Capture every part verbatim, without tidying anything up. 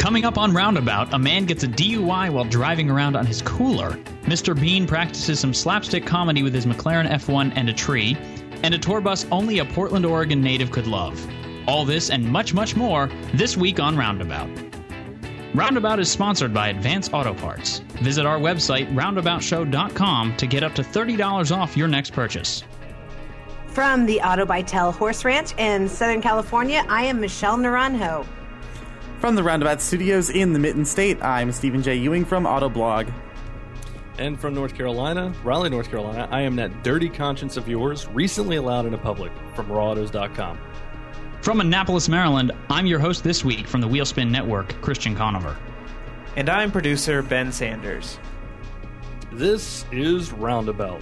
Coming up on Roundabout, a man gets a D U I while driving around on his cooler. Mister Bean practices some slapstick comedy with his McLaren F one and a tree. And a tour bus only a Portland, Oregon native could love. All this and much, much more this week on Roundabout. Roundabout is sponsored by Advance Auto Parts. Visit our website, roundabout show dot com, to get up to thirty dollars off your next purchase. From the Auto Bytel Horse Ranch in Southern California, I am Michelle Naranjo. From the Roundabout Studios in the Mitten State, I'm Stephen J. Ewing from Autoblog. And from North Carolina, Raleigh, North Carolina, I am that dirty conscience of yours, recently allowed into public, from raw autos dot com. From Annapolis, Maryland, I'm your host this week from the Wheelspin Network, Christian Conover. And I'm producer Ben Sanders. This is Roundabout.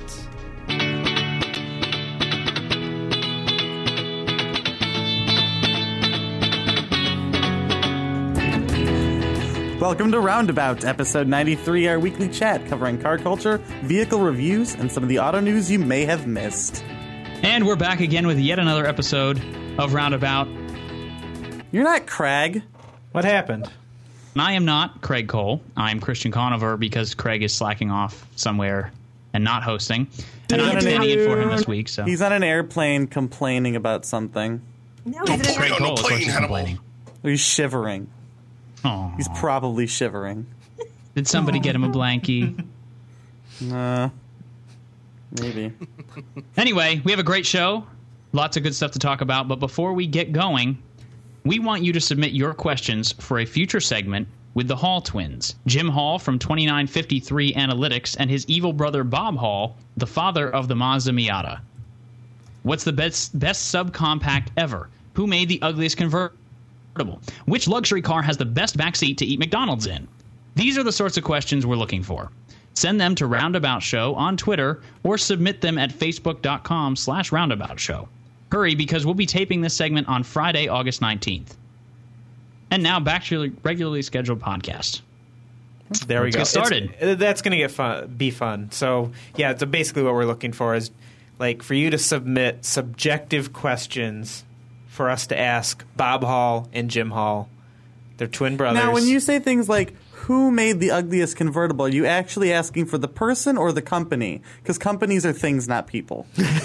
Welcome to Roundabout, episode ninety-three, our weekly chat covering car culture, vehicle reviews, and some of the auto news you may have missed. And we're back again with yet another episode of Roundabout. You're not Craig. What happened? I am not Craig Cole. I'm Christian Conover because Craig is slacking off somewhere and not hosting. And I'm standing in for him this week. So he's on an airplane complaining about something. No, he's Craig Cole is actually complaining. He's shivering. Aww. He's probably shivering. Did somebody get him a blankie? Nah. Maybe. Anyway, we have a great show. Lots of good stuff to talk about. But before we get going, we want you to submit your questions for a future segment with the Hall twins. Jim Hall from twenty-nine fifty-three Analytics and his evil brother Bob Hall, the father of the Mazda Miata. What's the best, best subcompact ever? Who made the ugliest convertible? Which luxury car has the best backseat to eat McDonald's in? These are the sorts of questions we're looking for. Send them to Roundabout Show on Twitter or submit them at facebook.com slash Roundabout Show. Hurry, because we'll be taping this segment on Friday, August nineteenth. And now back to your regularly scheduled podcast. There we Let's go. get started. It's, that's going to get fun. Be fun. So yeah, so basically what we're looking for is like for you to submit subjective questions for us to ask Bob Hall and Jim Hall. They're twin brothers. Now, when you say things like, who made the ugliest convertible, are you actually asking for the person or the company? Because companies are things, not people.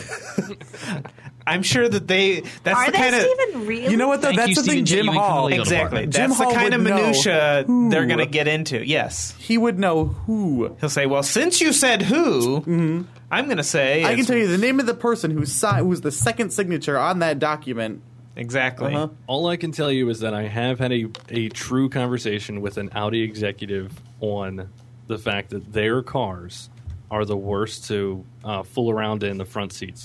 I'm sure that they... That's Are the they, kind of... Stephen, really? You know what, though? Thank That's you, the thing Stephen J. Jim Ewing from the Hall... legal Exactly. department. Jim That's the Hall kind of would know minutia who. they're going to get into. Yes. He would know who. He'll say, well, since you said who, mm-hmm. I'm going to say... I can tell you the name of the person who si- who's the second signature on that document. Exactly. Uh-huh. All I can tell you is that I have had a, a true conversation with an Audi executive on the fact that their cars are the worst to uh, fool around in the front seats.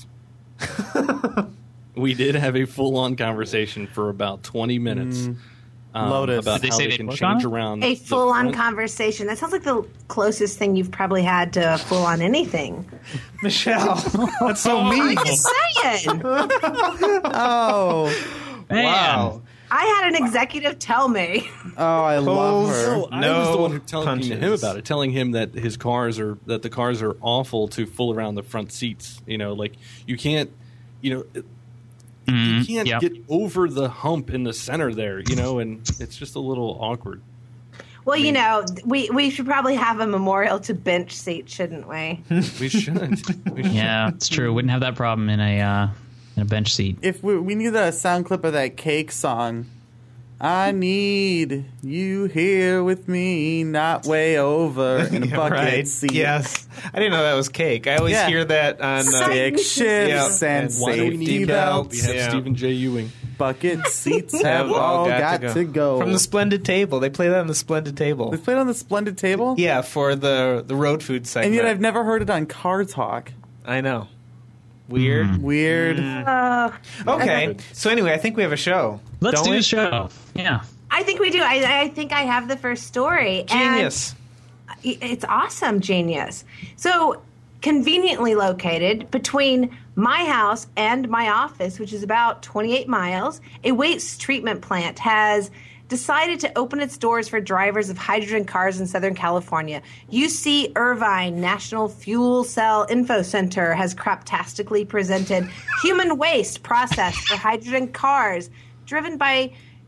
We did have a full-on conversation for about twenty minutes. Mm. Um, Lotus. about Did they how say they they can work change on it? around A the full-on front- conversation. That sounds like the closest thing you've probably had to full-on anything. Michelle, that's so mean. I'm just saying. Oh. Man. Wow. I had an executive tell me. Oh, I love her. No, I No was the one who telling punches. him about it, telling him that his cars are that the cars are awful to fool around the front seats. You know, like you can't, you know, it- Mhm, you can't yep. get over the hump in the center there. You know, and it's just a little awkward. Well, you know, we, we should probably have a memorial to bench seat, shouldn't we? We should. We should. Yeah, it's true. Wouldn't have that problem in a uh, in a bench seat. If we, we need a sound clip of that Cake song. I need you here with me, not way over in a bucket Right. seat. Yes. I didn't know that was cake. I always Yeah. hear that on... Uh, Stick shifts Yeah. and Why do we safety need that? belts. We have Yeah. Stephen J. Ewing. Bucket seats have all got to go. From the Splendid Table. They play that on the Splendid Table. They played on the Splendid Table? Yeah, for the the road food segment. And yet I've never heard it on Car Talk. I know. Weird. Weird. Uh, Okay. So anyway, I think we have a show. Let's Don't do we? the show. Yeah. I think we do. I, I think I have the first story. Genius. And it's awesome, genius. So, conveniently located between my house and my office, which is about twenty-eight miles, a waste treatment plant has decided to open its doors for drivers of hydrogen cars in Southern California. U C Irvine National Fuel Cell Info Center has craptastically presented human waste processed for hydrogen cars driven by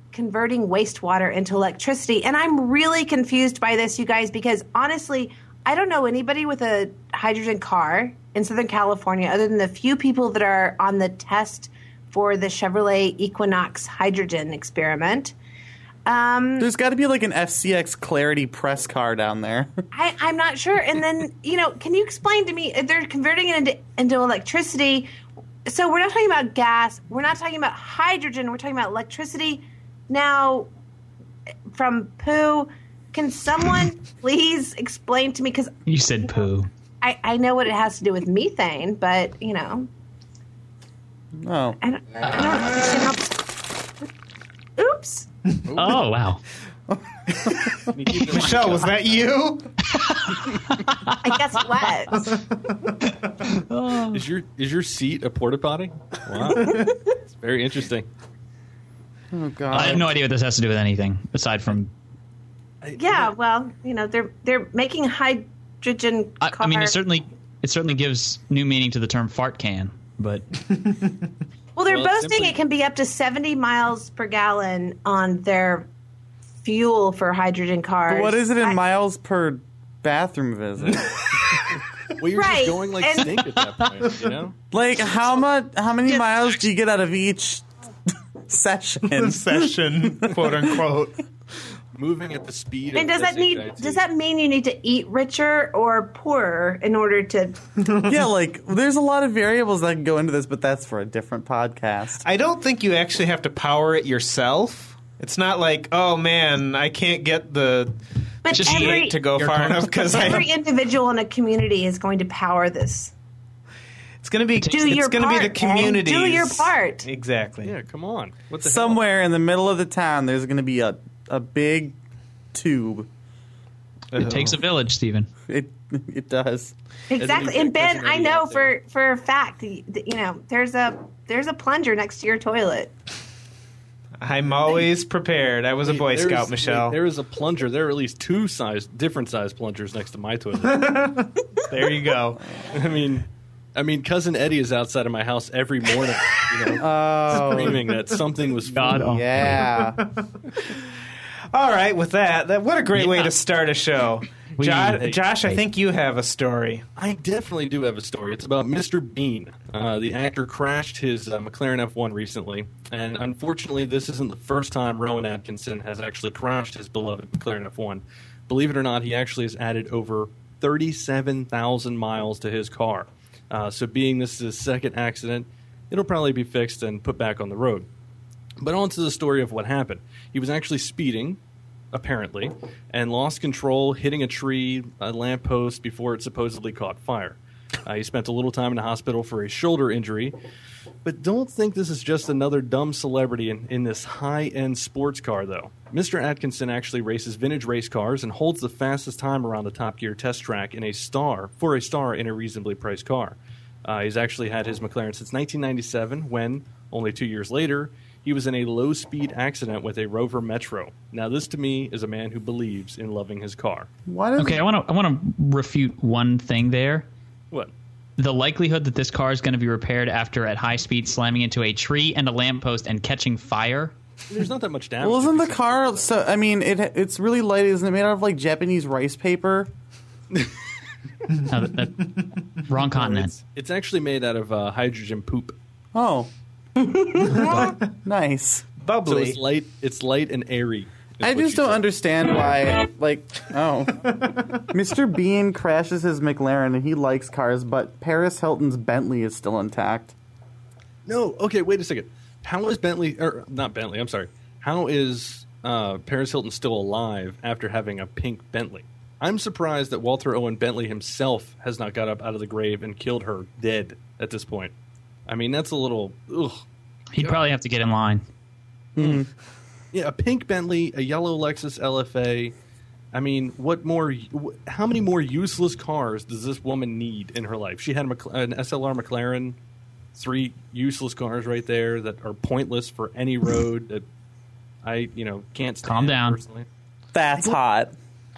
converting wastewater into electricity. And I'm really confused by this, you guys, because honestly, I don't know anybody with a hydrogen car in Southern California other than the few people that are on the test for the Chevrolet Equinox hydrogen experiment. Um, There's got to be like an F C X Clarity press car down there. I, I'm not sure. And then, you know, can you explain to me, if they're converting it into, into electricity. So we're not talking about gas. We're not talking about hydrogen. We're talking about electricity. Now, from poo, can someone please explain to me? Because You said poo. I, I know what it has to do with methane, but, you know, Oh. I don't, I don't understand how. Oops. Oh, wow. Michelle, was that you? I guess it was. Is your is your seat a porta potty? Wow, it's very interesting. Oh, God. I have no idea what this has to do with anything aside from. Yeah, well, you know, they're they're making hydrogen I, car. I mean, it certainly it certainly gives new meaning to the term fart can, but Well, they're Well, boasting simply- it can be up to seventy miles per gallon on their fuel for hydrogen cars. But what is it in I- miles per bathroom visit? Well, you're Right, just going like and- stink at that point, you know? Like, how much? How many miles do you get out of each session? Session, quote unquote. Moving at the speed And of does that need? S H I T. Does that mean you need to eat richer or poorer in order to? Yeah, like, there's a lot of variables that can go into this, but that's for a different podcast. I don't think you actually have to power it yourself. It's not like, oh man, I can't get the But Just every to go Your far car- enough because every individual in a community is going to power this. it's going to be Do it's your going to part, be the community. Ed. Do your part. Exactly. Yeah, come on. What the Somewhere in the middle of the town, there's going to be a, a big tube. it takes a village, Stephen. It it does. Exactly. you And pick Ben, Cousin I Eddie know out there. for for a fact, that, you know, there's a there's a plunger next to your toilet. I'm always prepared. I was a Boy There Scout, is- Michelle. There is a plunger. There are at least two size, different size plungers next to my toilet. There you go. I mean, I mean, cousin Eddie is outside of my house every morning, you know, Oh, screaming that something was God, food. oh. yeah. All right, with that, that what a great way Yeah. to start a show. We- Jo- hey, Josh, I hey. think you have a story. I definitely do have a story. It's about Mister Bean. Uh, the actor crashed his uh, McLaren F one recently, and unfortunately, this isn't the first time Rowan Atkinson has actually crashed his beloved McLaren F one. Believe it or not, he actually has added over thirty-seven thousand miles to his car. Uh, so being this is his second accident, it'll probably be fixed and put back on the road. But on to the story of what happened. He was actually speeding, apparently, and lost control, hitting a tree, a lamppost before it supposedly caught fire. Uh, he spent a little time in the hospital for a shoulder injury. But don't think this is just another dumb celebrity in, in this high-end sports car, though. Mister Atkinson actually races vintage race cars and holds the fastest time around the Top Gear test track in a star for a star in a reasonably priced car. Uh, he's actually had his McLaren since nineteen ninety-seven, when, only two years later, he was in a low-speed accident with a Rover Metro. Now, this to me is a man who believes in loving his car. Why does Okay, I want to I want to refute one thing there. What? The likelihood that this car is going to be repaired after at high speed slamming into a tree and a lamppost and catching fire. There's not that much damage. Well, isn't the car so? I mean, it it's really light. Isn't it made out of like Japanese rice paper? No, that, that, wrong continent. It's, it's actually made out of uh, hydrogen poop. Oh, nice. So Bubbly. it's light. It's light and airy. is I what just you don't said. understand why. Like, oh, Mister Bean crashes his McLaren and he likes cars, but Paris Hilton's Bentley is still intact. No. Okay. Wait a second. How is Bentley? Or not Bentley? I'm sorry. How is uh, Paris Hilton still alive after having a pink Bentley? I'm surprised that Walter Owen Bentley himself has not got up out of the grave and killed her dead at this point. I mean, that's a little. Ugh. He'd probably have to get in line. Yeah, a pink Bentley, a yellow Lexus L F A. I mean, what more? wh- How many more useless cars does this woman need in her life? She had a Mc, an S L R McLaren, three useless cars right there that are pointless for any road. That I, you know, can't stand. Calm down. Personally. That's hot.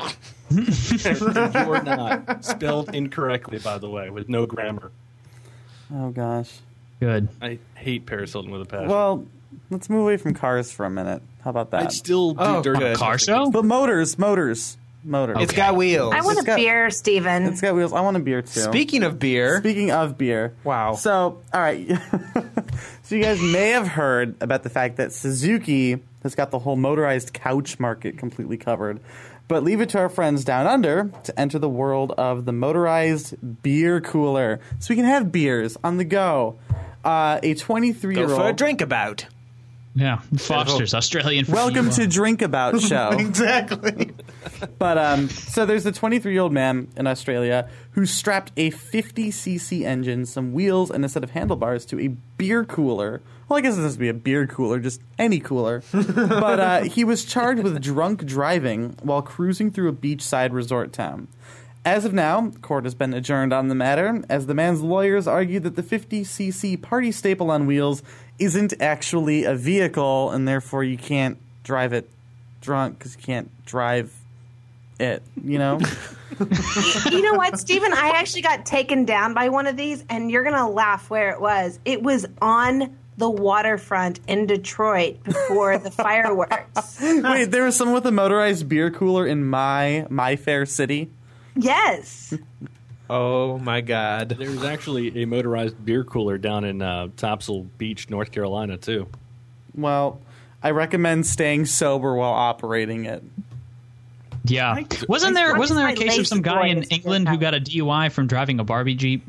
You're not spelled incorrectly, by the way, with no grammar. Oh gosh. Good. I hate Paris Hilton with a passion. Well, let's move away from cars for a minute. How about that? I'd still do Oh, dirty good. Car show? But motors, motors, motors. It's got wheels. I want It's a got- beer, Steven. It's got wheels. I want a beer too. Speaking of beer, Speaking of beer. Wow. So, all right. So you guys may have heard about the fact that Suzuki has got the whole motorized couch market completely covered. But leave it to our friends down under to enter the world of the motorized beer cooler. So we can have beers on the go. Uh, a go twenty-three-year-old... for a drink about. Yeah, Foster's Australian. for Welcome you. to Drink About Show. Exactly. But um, so there's a twenty-three-year-old man in Australia who strapped a fifty c c engine, some wheels, and a set of handlebars to a beer cooler. Well, I guess it doesn't be a beer cooler, just any cooler. But uh, he was charged with drunk driving while cruising through a beachside resort town. As of now, court has been adjourned on the matter, as the man's lawyers argued that the fifty c c party staple on wheels isn't actually a vehicle, and therefore you can't drive it drunk because you can't drive it, you know? You know what, Steven? I actually got taken down by one of these, and you're going to laugh where it was. It was on the waterfront in Detroit before the fireworks. Wait, there was someone with a motorized beer cooler in my my fair city? Yes. Oh my God. There's actually a motorized beer cooler down in uh, Topsail Beach, North Carolina, too. Well, I recommend staying sober while operating it. Yeah, wasn't there I- wasn't there a my case of some lazy guy boy in is England who good. got a D U I from driving a Barbie Jeep?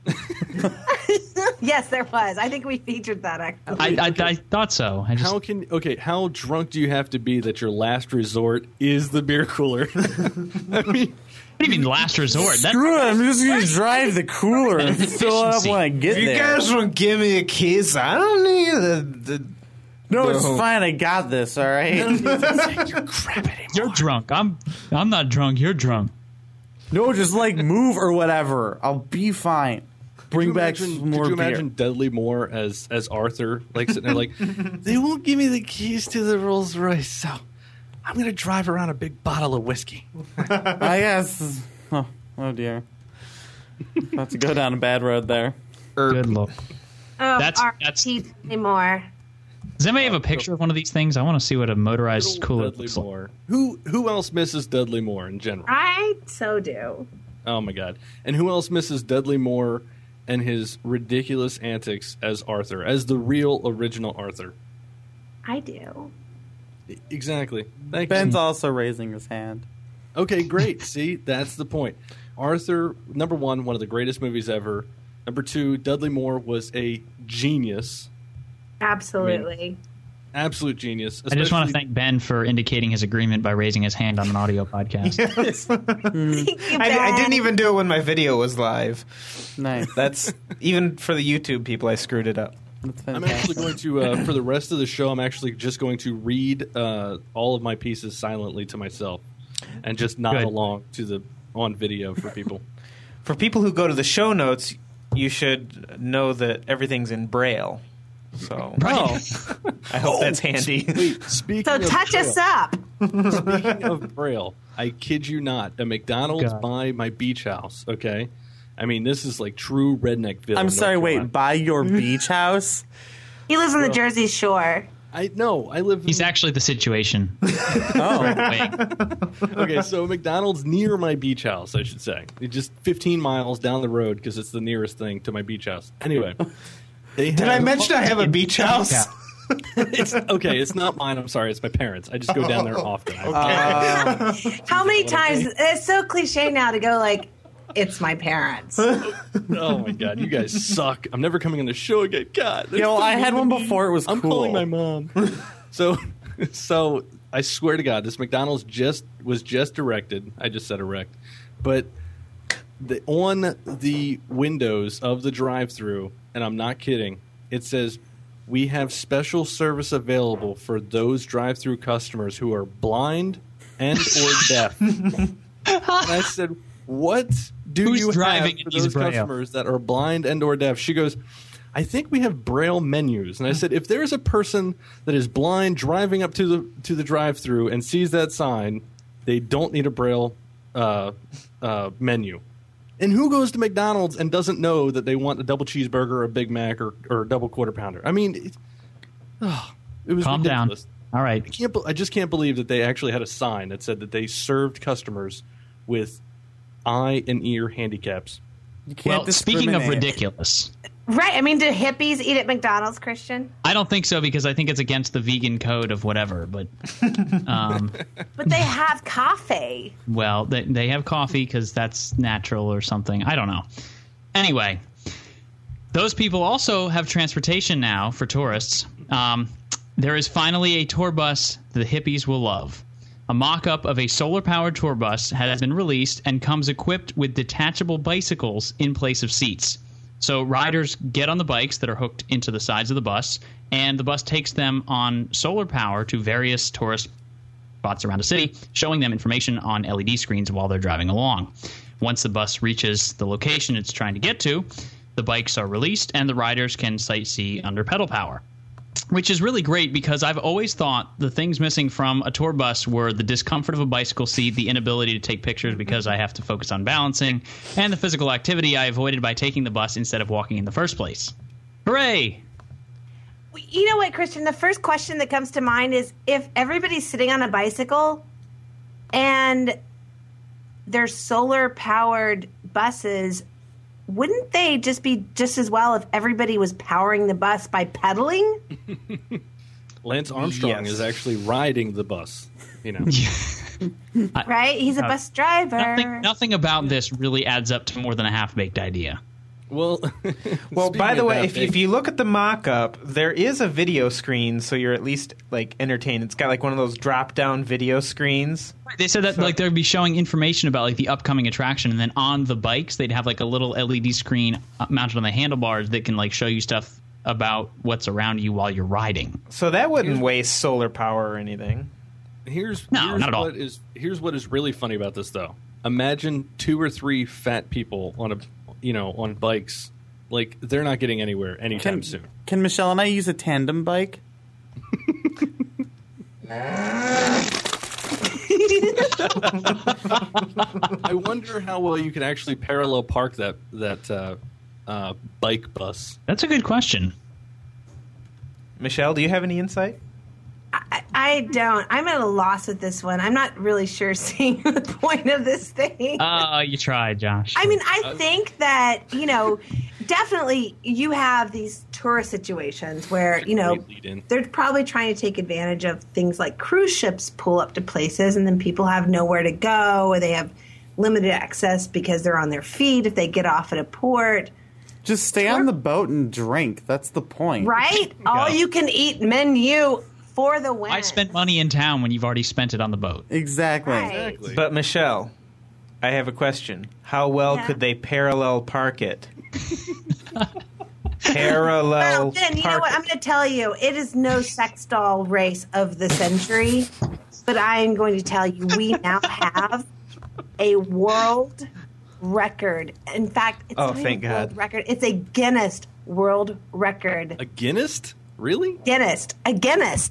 Yes, there was. I think we featured that, actually. I, I, I thought so. I just How can okay? How drunk do you have to be that your last resort is the beer cooler? I mean, what do you mean last resort? That, Screw it, I'm just going to drive the cooler and fill it up when I get If you there. guys don't give me a kiss, I don't need the. the no, it's No. fine. I got this, all right? you're drunk. I'm I'm not drunk. You're drunk. No, just like move or whatever. I'll be fine. Bring could you back imagine, some more could you beer. imagine Dudley Moore as as Arthur, like sitting there, like they won't give me the keys to the Rolls Royce, so I'm going to drive around a big bottle of whiskey. I guess. Oh, oh dear. About to go down a bad road there. Good lord. Oh, That's- R. that's- T. anymore. Does anybody have a picture of one of these things? I want to see what a motorized cooler Dudley looks like. Moore. Who who else misses Dudley Moore in general? I so do. Oh my God! And who else misses Dudley Moore and his ridiculous antics as Arthur, as the real original Arthur? I do. Exactly. Thank Ben's you. also raising his hand. Okay, great. See, that's the point. Arthur, number one, one of the greatest movies ever. Number two, Dudley Moore was a genius, Absolutely. absolute genius. I just want to especially- thank Ben for indicating his agreement by raising his hand on an audio podcast. Thank you, I, I Ben. didn't even do it when my video was live. Nice. That's even for the YouTube people. I screwed it up. That's I'm fantastic. actually going to, uh, for the rest of the show, I'm actually just going to read uh, all of my pieces silently to myself and just nod Good. along to the on video for people. For people who go to the show notes, you should know that everything's in Braille. So Right. I hope that's handy. Wait, speaking So of touch Braille, us up. Speaking of Braille, I kid you not, a McDonald's God. by my beach house. Okay, I mean this is like true redneckville. I'm North sorry, wait, Carolina. by your beach house? He lives on the Jersey Shore. I no, I live. He's in, actually the situation. Oh. Wait. okay. So McDonald's near my beach house, I should say, it's just fifteen miles down the road because it's the nearest thing to my beach house. Anyway, they Did I mention I have a beach house? Yeah. It's okay. It's not mine. I'm sorry. It's my parents. I just go down there often. I- Uh, How many times? It's so cliche now to go like, it's my parents. oh my god, you guys suck. I'm never coming on the show again. God. yo, I had one before it was I'm cool. calling my mom. so, so I swear to God, this McDonald's just was just erected. I just said erect, but the, on the windows of the drive-through, and I'm not kidding, it says, "We have special service available for those drive-through customers who are blind and or deaf." And I said, "What do Who's you driving have for and needs those Braille? customers that are blind and or deaf?" She goes, "I think we have Braille menus." And I said, "If there's a person that is blind driving up to the to the drive-through and sees that sign, they don't need a Braille uh, uh, menu." And who goes to McDonald's and doesn't know that they want a double cheeseburger, or a Big Mac, or, or a double quarter pounder? I mean, it, oh, it was Calm down. ridiculous. All right. I can't. be- I just can't believe that they actually had a sign that said that they served customers with eye and ear handicaps. You can't Well, speaking of discriminate. ridiculous, Right. I mean, do hippies eat at McDonald's, Christian? I don't think so because I think it's against the vegan code of whatever. But um, But they have coffee. well, they they have coffee because that's natural or something. I don't know. Anyway, those people also have transportation now for tourists. Um, there is finally a tour bus the hippies will love. A mock-up of a solar-powered tour bus has been released and comes equipped with detachable bicycles in place of seats. So riders get on the bikes that are hooked into the sides of the bus, and the bus takes them on solar power to various tourist spots around the city, showing them information on L E D screens while they're driving along. Once the bus reaches the location it's trying to get to, the bikes are released and the riders can sightsee under pedal power. Which is really great because I've always thought the things missing from a tour bus were the discomfort of a bicycle seat, the inability to take pictures because I have to focus on balancing, and the physical activity I avoided by taking the bus instead of walking in the first place. Hooray! You know what, Christian? The first question that comes to mind is if everybody's sitting on a bicycle and they're solar-powered buses, wouldn't they just be just as well if everybody was powering the bus by pedaling? Lance Armstrong Yes. is actually riding the bus. You know, Right? He's a Uh, bus driver. Nothing, nothing about this really adds up to more than a half-baked idea. well. Well, speaking by the of way, that if, big- if you look at the mock-up, there is a video screen, so you're at least like entertained. It's got like one of those drop-down video screens. They said that like they'd be showing information about like the upcoming attraction, and then on the bikes they'd have like a little L E D screen uh, mounted on the handlebars that can like show you stuff about what's around you while you're riding. So that wouldn't waste solar power or anything. Here's No, here's not at all. what is here's what is really funny about this though. Imagine two or three fat people on a you know on bikes. Like they're not getting anywhere anytime Can, soon. can Michelle and I use a tandem bike? I wonder how well you can actually parallel park that that uh, uh, bike bus. That's a good question. Michelle, do you have any insight? I, I don't. I'm at a loss with this one. I'm not really sure seeing the point of this thing. Uh, you tried, Josh. I mean, I think that, you know, definitely you have these tourist situations where, you know, Great lead in. they're probably trying to take advantage of things like cruise ships pull up to places and then people have nowhere to go or they have limited access because they're on their feet if they get off at a port, Just stay on the boat and drink. That's the point. right? All you can eat menu for the win. Why spend money in town when you've already spent it on the boat? Exactly. Right. Exactly. But Michelle, I have a question. How well Yeah. could they parallel park it? Parallel Well, then, you know park what? it. I'm going to tell you, it is no sex doll race of the century, but I am going to tell you, we now have a world record. In fact, it's Oh, not even thank a world God. record. It's a Guinness World Record. A Guinness? Really? Guinness, a Guinness.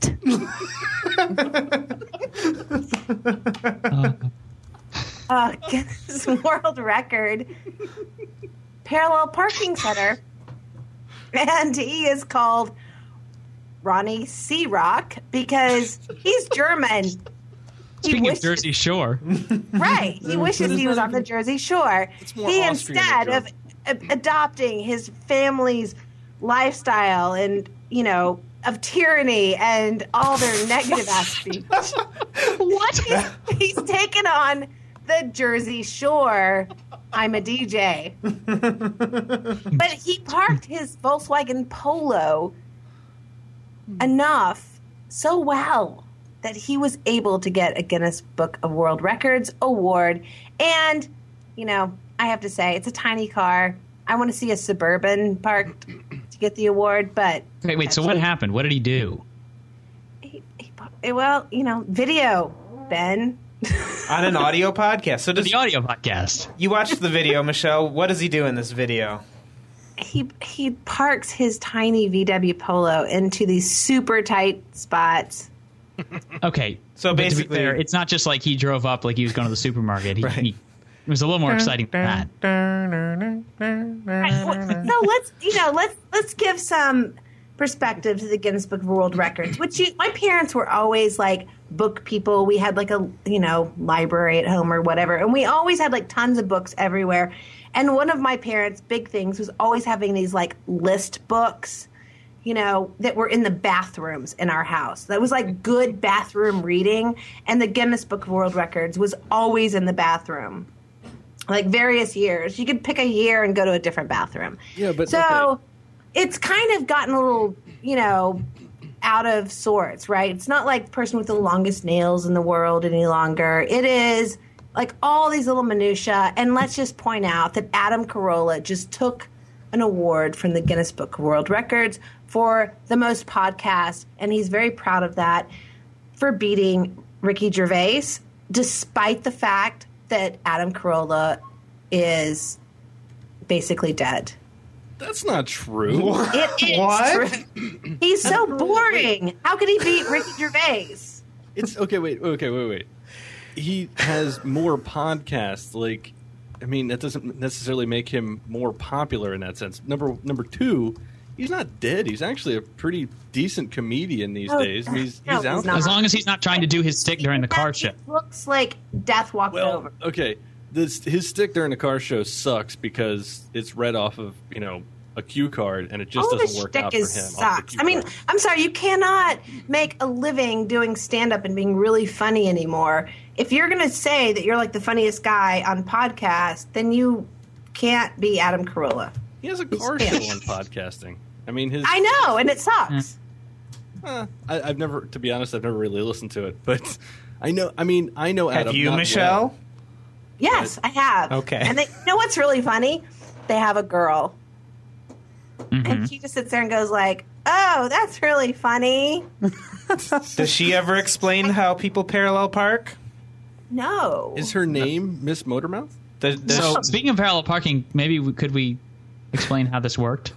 uh, Guinness World Record parallel parking center, and he is called Ronnie Searock because he's German. He Speaking wishes- of Jersey Shore, right? He wishes he was on the Jersey Shore. It's more He Austrian instead than of a- adopting his family's lifestyle and you know of tyranny and all their negative aspects. What? He's, he's taken on the Jersey Shore. I'm a D J. But he parked his Volkswagen Polo enough so well that he was able to get a Guinness Book of World Records award. And, you know, I have to say, it's a tiny car. I want to see a Suburban parked to get the award, but... wait, wait. So what happened? What did he do? He, he, well, you know, video, Ben. on an audio podcast. So does The audio podcast. you watched the video, Michelle? What does he do in this video? He he parks his tiny V W Polo into these super tight spots. Okay. So but to be basically- fair, it's not just like he drove up like he was going to the supermarket. He, Right. he, it was a little more exciting than that. Right. So let's you know let's let's give some perspective to the Guinness Book of World Records, which you, my parents were always like book people. We had like a, you know, library at home or whatever. And we always had like tons of books everywhere. And one of my parents' big things was always having these like list books, you know, that were in the bathrooms in our house. That was like good bathroom reading. And the Guinness Book of World Records was always in the bathroom. Like various years. You could pick a year and go to a different bathroom. Yeah, but so okay. It's kind of gotten a little, you know, out of sorts, right? It's not like the person with the longest nails in the world any longer. It is like all these little minutia. And let's just point out that Adam Carolla just took an award from the Guinness Book of World Records for the most podcast, and he's very proud of that, for beating Ricky Gervais, despite the fact that Adam Carolla is basically dead. That's not true. It is What? true. He's so boring. How could he beat Ricky Gervais? It's okay. Wait. Okay. Wait. Wait. He has more podcasts. Like, I mean, that doesn't necessarily make him more popular in that sense. Number number two, he's not dead. He's actually a pretty decent comedian these Oh, days. He's no, he's out he's there. not. As long as he's not trying to do his stick during the car show. It looks like death walked Well, over. okay. This his stick during the car show sucks because it's read off of, you know, a cue card, and it just All of doesn't his work shtick out for him. is off the sucks. cue I mean, card. I'm sorry, you cannot make a living doing stand-up and being really funny anymore. If you're going to say that you're like the funniest guy on podcast, then you can't be Adam Carolla. he has a car show on podcasting. I mean, his I know, and it sucks. Uh, I, I've never, to be honest, I've never really listened to it, but I know. I mean, I know Adam. Have you, not Michelle? well. Yes, I have. Okay. And they, you know what's really funny? They have a girl. And she just sits there and goes like, oh, that's really funny. Does she ever explain how people parallel park? No. Is her name Miss Motormouth? The, the, So, speaking of parallel parking, maybe we, could we explain how this worked?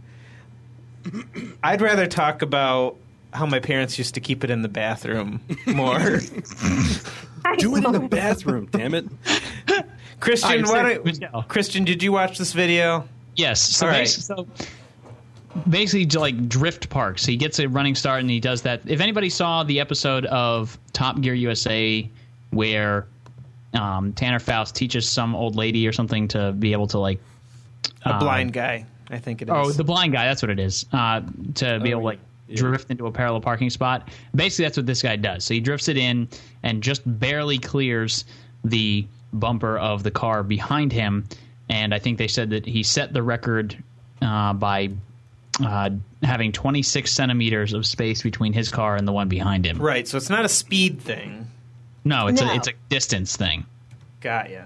I'd rather talk about how my parents used to keep it in the bathroom more. Do it in the bathroom, damn it! Christian, All right, why so- don't, Michelle. Christian, did you watch this video? Yes. So, All right. basi- so basically, to like drift parks. He gets a running start and he does that. If anybody saw the episode of Top Gear U S A where um, Tanner Faust teaches some old lady or something to be able to like A um, blind guy, I think it is. Oh, the blind guy. That's what it is. Uh, to be able to like yeah. drift into a parallel parking spot. Basically, that's what this guy does. So he drifts it in and just barely clears the bumper of the car behind him. And I think they said that he set the record uh, by uh, having twenty-six centimeters of space between his car and the one behind him. Right, so it's not a speed thing. No, it's No. a it's a distance thing. Got ya.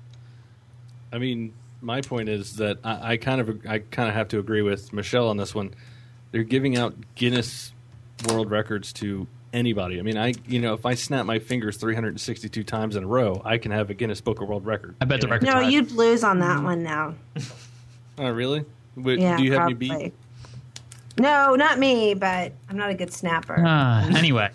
I mean, my point is that I, I kind of I kind of have to agree with Michelle on this one. They're giving out Guinness World Records to anybody. I mean, I you know, if I snap my fingers three hundred sixty-two times in a row, I can have a Guinness Book of World Record. I bet the you know? record's No, high. you'd lose on that one now. Oh, really? Wait, Yeah, do you have probably. any beat? No, not me, but I'm not a good snapper. Uh, anyway,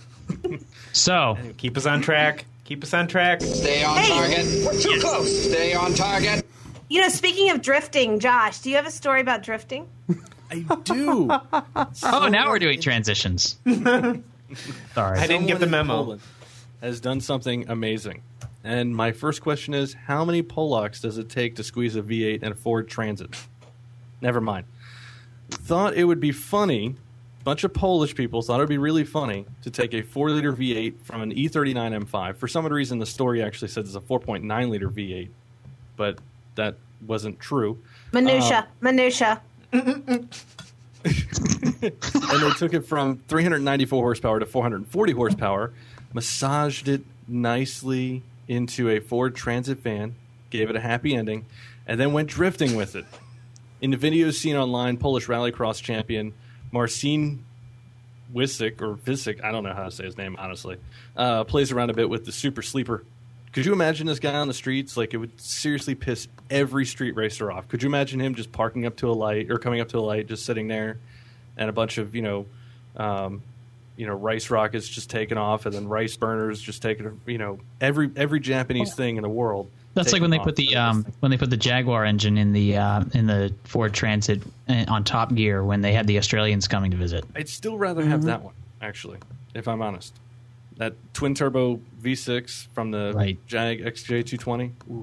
so Keep us on track. Keep us on track. Stay on Hey. target. We're too close. Stay on target. You know, speaking of drifting, Josh, do you have a story about drifting? I do. oh, now we're doing transitions. Sorry. I didn't get the Someone in memo. Poland has done something amazing. And my first question is, how many Polacks does it take to squeeze a V eight in a Ford Transit? Never mind. Thought it would be funny, a bunch of Polish people thought it would be really funny to take a four liter V eight from an E thirty-nine M five. For some odd reason, the story actually said it's a four point nine liter V eight, but that wasn't true. Minutia, Uh, minutia. And they took it from three hundred ninety-four horsepower to four hundred forty horsepower, massaged it nicely into a Ford Transit van, gave it a happy ending, and then went drifting with it. In the videos seen online, Polish rallycross champion Marcin Wisik, or Visik, I don't know how to say his name, honestly, uh, plays around a bit with the Super Sleeper. Could you imagine this guy on the streets? Like, it would seriously piss every street racer off. Could you imagine him just parking up to a light, or coming up to a light, just sitting there, and a bunch of, you know, um, you know, rice rockets just taking off, and then rice burners just taking, you know, every every Japanese thing in the world. That's like when they put the um, when they put the Jaguar engine in the uh, in the Ford Transit on Top Gear when they had the Australians coming to visit. I'd still rather have Mm-hmm. that one, actually, if I'm honest. That twin turbo V six from the Right. Jag X J two twenty. Ooh.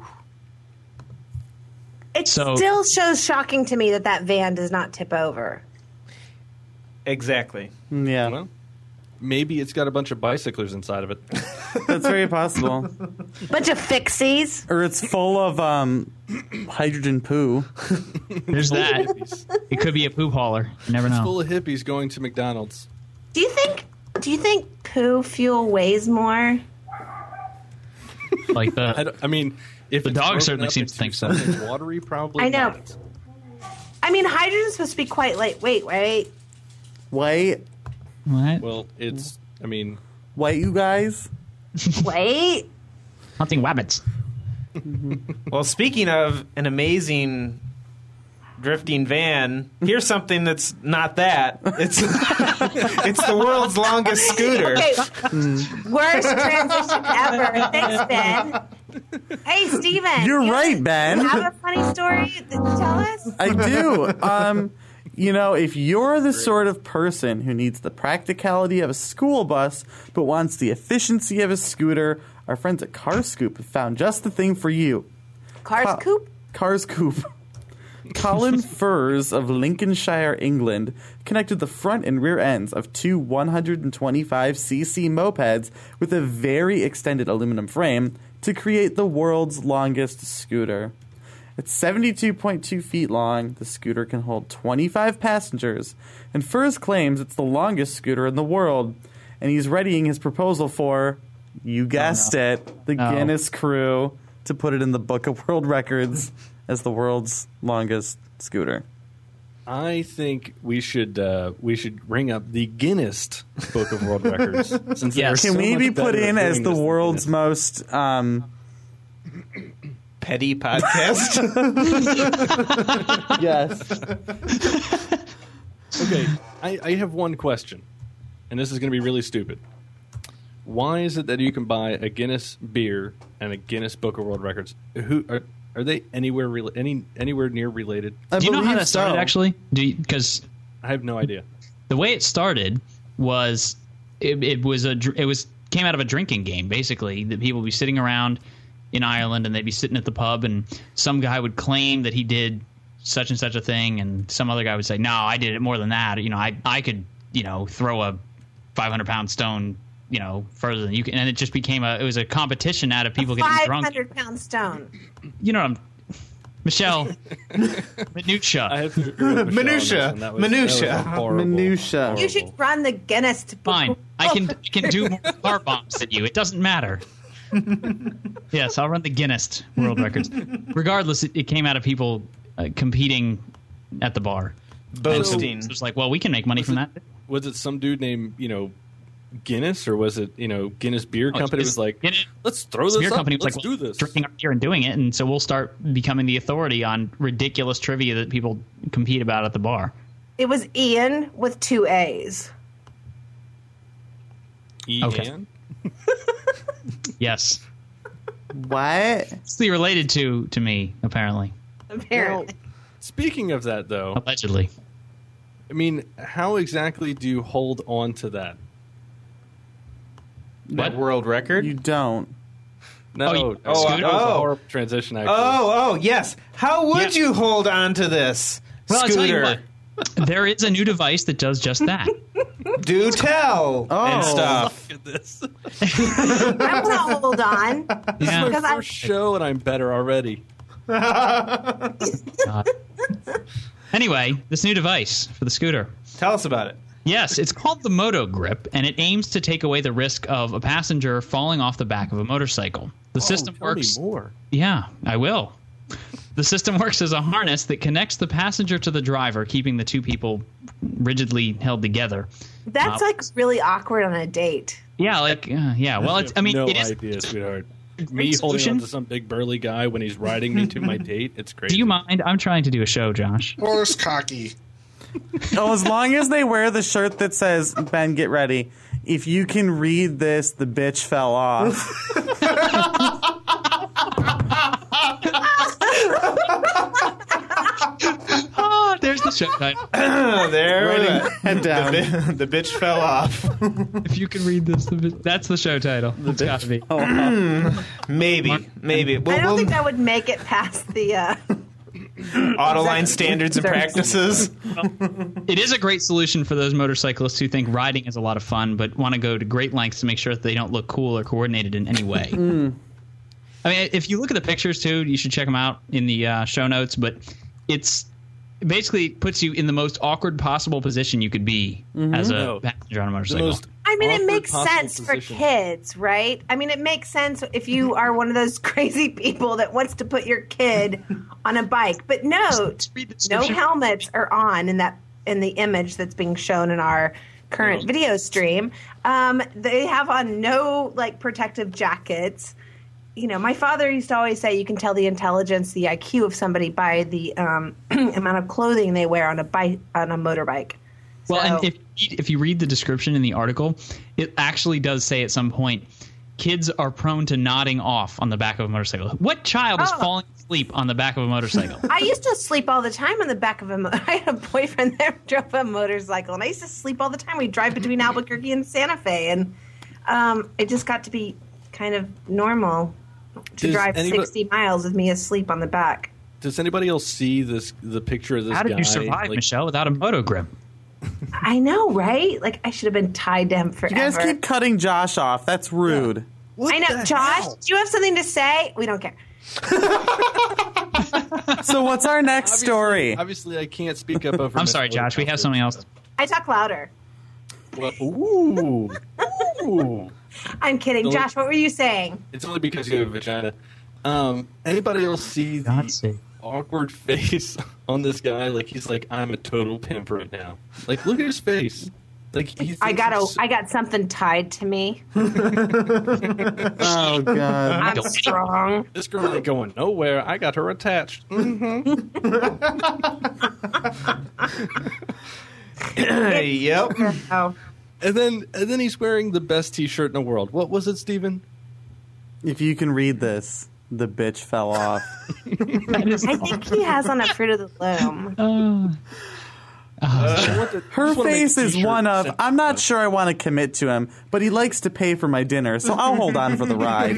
It So- still shows shocking to me that that van does not tip over. Exactly. Yeah, Well, maybe it's got a bunch of bicyclers inside of it. that's very possible. Bunch of fixies. Or it's full of um, hydrogen poo. There's that. It could be a poop hauler. You never It's know. full of hippies going to McDonald's. Do you think? Do you think poo fuel weighs more? Like I, the don't- I mean, if The it's dog broken certainly up seems to into think so. something watery, probably I know. not. I mean, hydrogen's supposed to be quite lightweight, right? Wait, what? Well, it's. I mean, wait, you guys. Wait. Hunting wabbits. Well, speaking of an amazing drifting van, here's something that's not that. It's it's the world's longest scooter. Okay. Worst transition ever. Thanks, Ben. Hey, Steven. You're you right, Ben. Have a funny story to tell us? I do. Um, you know, if you're the sort of person who needs the practicality of a school bus but wants the efficiency of a scooter, our friends at CarScoop have found just the thing for you. Cars Co- Coop? CarScoop. Colin Furs of Lincolnshire, England, connected the front and rear ends of two one hundred twenty-five c c mopeds with a very extended aluminum frame to create the world's longest scooter. It's seventy-two point two feet long. The scooter can hold twenty-five passengers, and Furs claims it's the longest scooter in the world. And he's readying his proposal for, you guessed it, the Oh. Guinness Crew, to put it in the Book of World Records as the world's longest scooter. I think we should uh, we should ring up the Guinness Book of World Records. Since Yes. they're Can so we much be put better at in as doing the this than world's Guinness. most um Petty podcast. yes. Okay, I, I have one question, and this is going to be really stupid. Why is it that you can buy a Guinness beer and a Guinness Book of World Records? Who are, are they anywhere rela- any anywhere near related? I Do you know how believe that started, so. actually? Because I have no idea. the way it started was it, it was a dr- it was came out of a drinking game. Basically, that people would be sitting around in Ireland and they'd be sitting at the pub, and some guy would claim that he did such and such a thing, and some other guy would say, "No, I did it more than that. You know, I I could you know throw a five hundred pound stone." You know, further than you can, and it just became a. It was a competition out of people getting Five drunk. hundred pound stone. You know, what I'm, Michelle, minutia. I have to agree with Michelle on this Minutia. one. That was- Minutia. that was a horrible- Minutia. horrible- You should run the Guinness to Fine, I can I can do more car bombs than you. It doesn't matter. Yes, I'll run the Guinness World Records. Regardless, it, it came out of people uh, competing at the bar. Boasting. So it's like, well, we can make money Was from it- that. Was it some dude named you know Guinness, or was it you know Guinness Beer Oh, Company it's- was like, Guinness- let's throw This this beer up, company was let's like, do well, this. drinking our beer and doing it, and so we'll start becoming the authority on ridiculous trivia that people compete about at the bar. It was Ian with two A's. Okay. Ian? Yes, What? it's related to to me apparently, Apparently. Speaking of that, though, allegedly. I mean, how exactly do you hold on to that? That What? world record? You don't. No, Oh, you- that was scooter? a Oh. horrible transition. Actually, Oh, oh, yes. How would Yeah. you hold on to this Well, I'll tell you scooter? what. There is a new device that does just that. Do tell Oh. and stuff. look at this. I'm going to hold on. Yeah. Because I, First show, and I'm better already. God. Anyway, this new device for the scooter. Tell us about it. Yes, it's called the Moto Grip, and it aims to take away the risk of a passenger falling off the back of a motorcycle. The system oh, tell works. Me more. Yeah, I will. The system works as a harness that connects the passenger to the driver, keeping the two people rigidly held together. that's Uh, like really awkward on a date. Yeah, like uh, yeah. Well, it's. I mean, no it is. idea, sweetheart. Me Great holding solution. on to some big burly guy when he's riding me to my date. It's crazy. Do you mind? I'm trying to do a show, Josh. Horse cocky. Oh, as long as they wear the shirt that says, Ben, get ready. If you can read this, the bitch fell off. show title. Oh, there we Writing go. it down. The, bi- the bitch fell off. If you can read this, the bi- that's the show title. It's got to be. Maybe, maybe. We'll, I don't we'll, think that would make it past the. Uh, Autoline standards and practices. It is a great solution for those motorcyclists who think riding is a lot of fun, but want to go to great lengths to make sure that they don't look cool or coordinated in any way. Mm. I mean, if you look at the pictures too, you should check them out in the uh, show notes. But it's it basically puts you in the most awkward possible position you could be as a No. passenger on a The motorcycle. most I mean, it awkward makes possible sense position. for kids, right? I mean, it makes sense if you are one of those crazy people that wants to put your kid on a bike. But no, Just read the no description. helmets are on in that in the image that's being shown in our current No. video stream. Um, they have on no like protective jackets. You know, my father used to always say you can tell the intelligence, the I Q of somebody by the um, amount of clothing they wear on a bike on a motorbike. Well, So- and if if you read the description in the article, it actually does say at some point, kids are prone to nodding off on the back of a motorcycle. What child is Oh. falling asleep on the back of a motorcycle? I used to sleep all the time on the back of a. Mo- I had a boyfriend that drove a motorcycle, and I used to sleep all the time. We'd drive between Albuquerque and Santa Fe, and um, it just got to be kind of normal to Does drive anybody- sixty miles with me asleep on the back. Does anybody else see this? The picture of this How did guy? you survive, like, Michelle, without a moto grip? I know, right? Like I should have been tied to him forever. You guys keep cutting Josh off. That's rude. what I know, the Josh. hell? Do you have something to say? We don't care. So what's our next Obviously- story? Obviously, I can't speak up over. I'm Miss sorry, Josh. We have something else. I talk louder. Well, ooh, ooh. I'm kidding, Don't- Josh. What were you saying? It's only because you have a vagina. Um, anybody else see the God's sake. awkward face on this guy? Like he's like, I'm a total pimp right now. Like, look at his face. Like he I thinks got a. he's- I got something tied to me. Oh god. I'm Don't- strong. This girl ain't going nowhere. I got her attached. Mm. Yep. Oh. And then, and then he's wearing the best T-shirt in the world. What was it, Steven? If you can read this, the bitch fell off. That is I think he has on a Fruit of the Loom. I want to- Her just wanna make face a is T-shirt one of, sent- I'm not sure I want to commit to him, but he likes to pay for my dinner, so I'll hold on for the ride.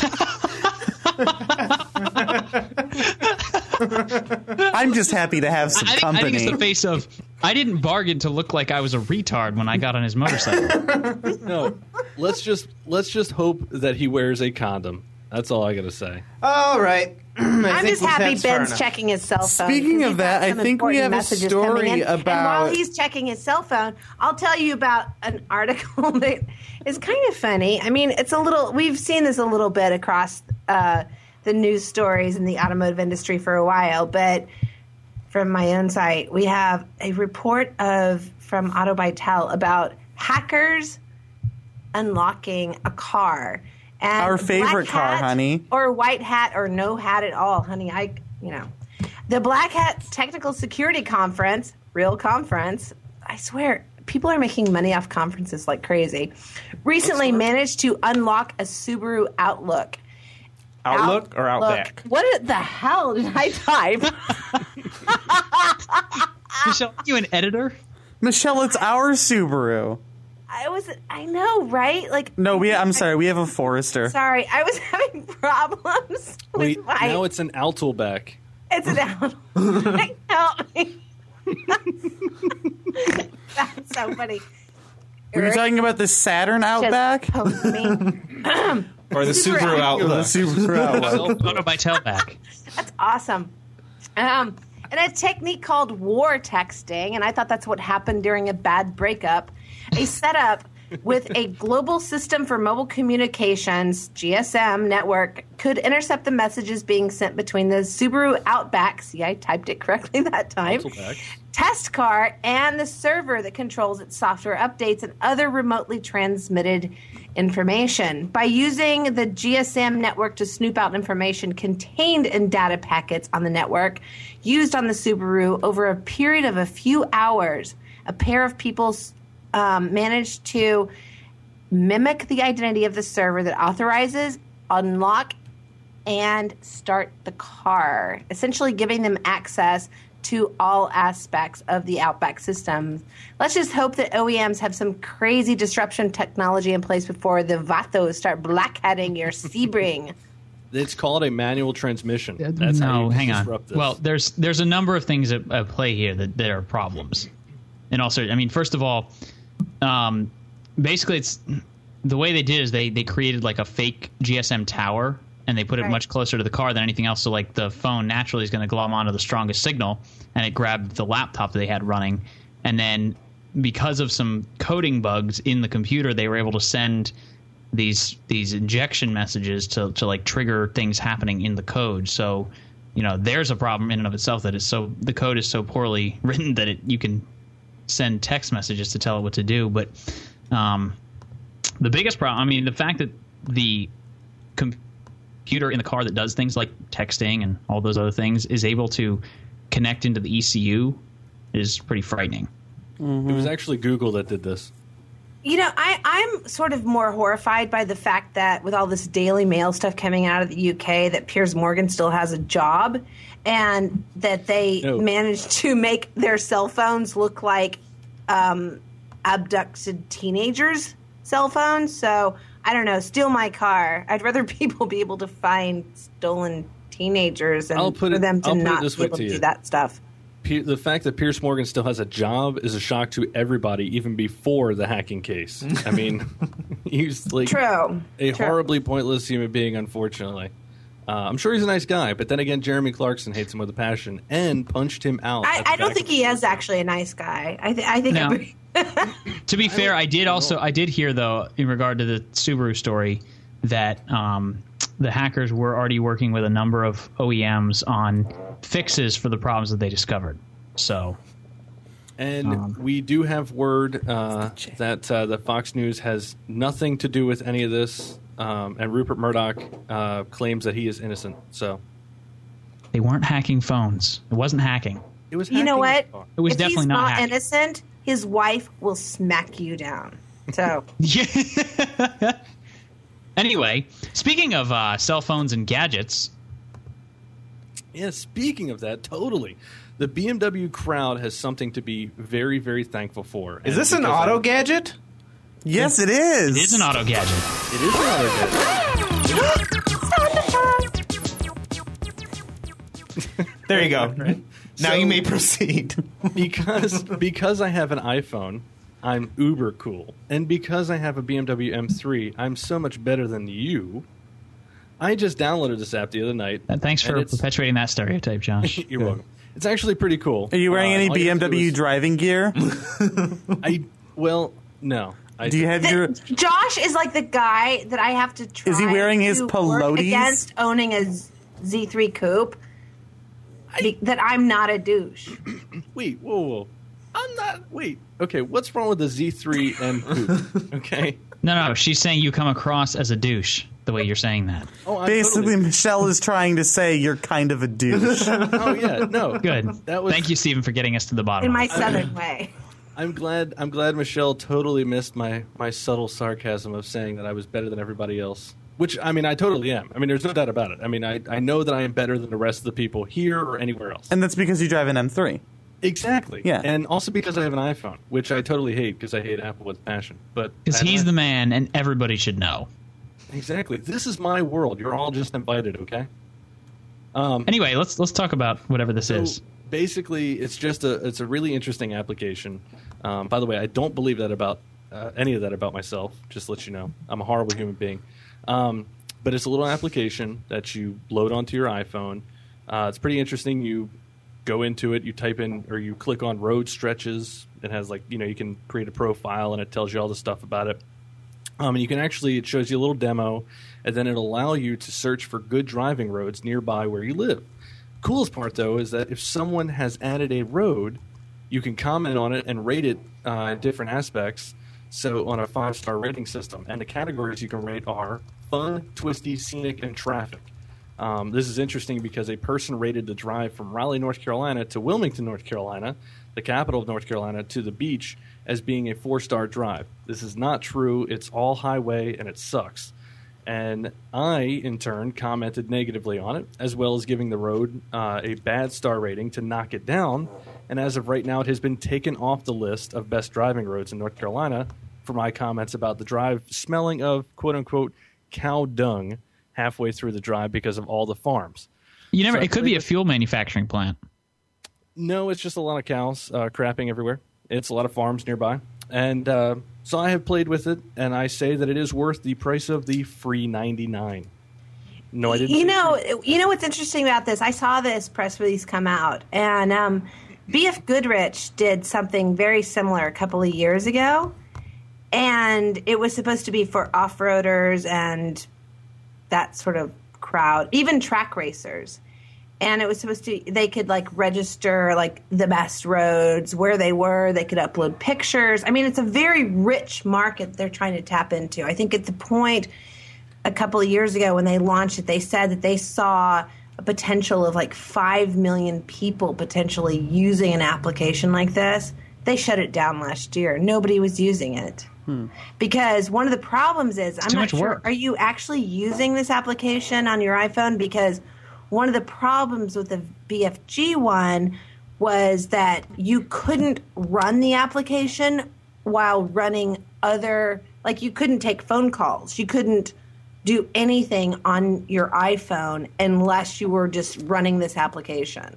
I'm just happy to have some I think, I think company. it's the face of, I didn't bargain to look like I was a retard when I got on his motorcycle. No, let's just let's just hope that he wears a condom. That's all I gotta say. All right. I I'm think just we've happy had far Ben's enough. checking his cell phone. Speaking because of he's that, got I some think we important have a messages story coming in. And while about- he's checking his cell phone, I'll tell you about an article that is kind of funny. I mean, it's a little. We've seen this a little bit across uh, the news stories in the automotive industry for a while, but from my own site, we have a report of from AutoBytel about hackers unlocking a car. And Our black favorite car, hat honey. Or white hat or no hat at all, honey. I, you know. The Black Hat Technical Security Conference, real conference, I swear, people are making money off conferences like crazy, recently managed to unlock a Subaru Outlook. Outlook or Outback? What the hell did I type? Michelle, are you an editor? Michelle, it's our Subaru. I was, I know, right? Like, No, we. I'm sorry, we have a Forester. sorry, I was having problems with Wait, my. now it's an Altleback. It's an out. Like, help me. That's so funny. Were you Eric talking about the Saturn just Outback? poked me. Or the Subaru Subaru The Outlook? Subaru Outlook. Auto by tailback. That's awesome. Um, and a technique called war texting, and I thought that's what happened during a bad breakup. A setup with a global system for mobile communications, G S M network, could intercept the messages being sent between the Subaru Outback, see, I typed it correctly that time, Altleback. test car, and the server that controls its software updates and other remotely transmitted information. By using the G S M network to snoop out information contained in data packets on the network used on the Subaru over a period of a few hours, a pair of people um, managed to mimic the identity of the server that authorizes, unlock, and start the car, essentially giving them access to all aspects of the Outback system. Let's just hope that O E Ms have some crazy disruption technology in place before the Vatos start blackhatting your Sebring. It's called a manual transmission. That's no, how you hang on. disrupt this. Well, there's there's a number of things at, at play here that, that are problems. And also, I mean, first of all, um, basically, it's the way they did is they, they created like a fake G S M tower, and they put it Right. much closer to the car than anything else. So like the phone naturally is going to glom onto the strongest signal, and it grabbed the laptop that they had running. And then because of some coding bugs in the computer, they were able to send these these injection messages to, to like trigger things happening in the code. So, you know, there's a problem in and of itself that is so the code is so poorly written that it you can send text messages to tell it what to do. But um, the biggest problem, I mean, the fact that the computer in the car that does things like texting and all those other things is able to connect into the E C U is pretty frightening. Mm-hmm. It was actually Google that did this. You know, I, I'm sort of more horrified by the fact that with all this Daily Mail stuff coming out of the U K, that Piers Morgan still has a job, and that they No. managed to make their cell phones look like um, abducted teenagers' cell phones. So, I don't know, steal my car. I'd rather people be able to find stolen teenagers and I'll put for it- them to I'll put it not this be way able to to you. do that stuff. P- the fact that Piers Morgan still has a job is a shock to everybody, even before the hacking case. I mean, he's like True. a True. horribly pointless human being, unfortunately. Uh, I'm sure he's a nice guy, but then again, Jeremy Clarkson hates him with a passion and punched him out. I, at the I don't back think of the he store. is actually a nice guy. I, th- I think No. every- To be fair, I did also I did hear though in regard to the Subaru story that um, the hackers were already working with a number of O E Ms on fixes for the problems that they discovered. So And Um, we do have word uh, that uh, the Fox News has nothing to do with any of this, um, and Rupert Murdoch uh, claims that he is innocent. So they weren't hacking phones. It wasn't hacking. it was. You know hacking what? his It was if definitely he's not not hacking. innocent, his wife will smack you down. So Yeah. Anyway, speaking of uh, cell phones and gadgets, Yeah, speaking of that, totally. The B M W crowd has something to be very, very thankful for. Is And this an because auto I- gadget? Yes, it is. it is an auto gadget. It is an auto gadget. There you go. Now So- you may proceed. because because I have an iPhone, I'm uber cool, and because I have a B M W M three, I'm so much better than you. I just downloaded this app the other night. And thanks for and it's- perpetuating that stereotype, Josh. You're welcome. It's actually pretty cool. Are you wearing Uh, any all you have to do B M W is- driving gear? I well, no. I Do you have your? Josh is like the guy that I have to try. Is he wearing his to work Pilotes? against owning a Z three coupe? Be- that I'm not a douche. Wait, whoa, whoa. I'm not. Wait. Okay, what's wrong with the Z three and poop? Okay. No, no, she's saying you come across as a douche the way you're saying that. Oh, I'm Basically, totally- Michelle is trying to say you're kind of a douche. Oh yeah, no. Good. That was. Thank you, Stephen, for getting us to the bottom. In of my it. southern way. I'm glad. I'm glad Michelle totally missed my my subtle sarcasm of saying that I was better than everybody else. Which I mean, I totally am. I mean, there's no doubt about it. I mean, I I know that I am better than the rest of the people here or anywhere else. And that's because you drive an M three. Exactly. Yeah. And also because I have an iPhone, which I totally hate because I hate Apple with passion. But Because I- he's the man, and everybody should know. exactly. This is my world. You're all just invited. Okay. Um. Anyway, let's let's talk about whatever this So is. basically, it's just a it's a really interesting application. Um, by the way, I don't believe that about uh, any of that about myself. Just to let you know, I'm a horrible human being. Um, but it's a little application that you load onto your iPhone. Uh, it's pretty interesting. You go into it, you type in or you click on road stretches. It has like you know you can create a profile and it tells you all the stuff about it. Um, and you can actually, it shows you a little demo, and then it'll allow you to search for good driving roads nearby where you live. Coolest part, though, is that if someone has added a road, you can comment on it and rate it uh, in different aspects, so on a five-star rating system. And the categories you can rate are fun, twisty, scenic, and traffic. Um, this is interesting because a person rated the drive from Raleigh, North Carolina to Wilmington, North Carolina, the capital of North Carolina, to the beach, as being a four-star drive. This is not true. It's all highway, and it sucks. And I, in turn, commented negatively on it, as well as giving the road uh, a bad star rating to knock it down. And as of right now, it has been taken off the list of best driving roads in North Carolina for my comments about the drive smelling of, quote-unquote, cow dung halfway through the drive because of all the farms. You never. So it could be a fuel manufacturing plant. No, it's just a lot of cows uh, crapping everywhere. It's a lot of farms nearby. And uh, so I have played with it, and I say that it is worth the price of the free ninety-nine. No, I didn't. You know, you know what's interesting about this? I saw this press release come out, and um, B F Goodrich did something very similar a couple of years ago, and it was supposed to be for off-roaders and that sort of crowd, even track racers. And it was supposed to, they could like register like the best roads, where they were. They could upload pictures. I mean, it's a very rich market they're trying to tap into. I think at the point a couple of years ago when they launched it, they said that they saw a potential of like five million people potentially using an application like this. They shut it down last year. Nobody was using it. Hmm. Because one of the problems is, I'm Too not much sure, work. Are you actually using this application on your iPhone? Because one of the problems with the B F G one was that you couldn't run the application while running other, like you couldn't take phone calls. You couldn't do anything on your iPhone unless you were just running this application.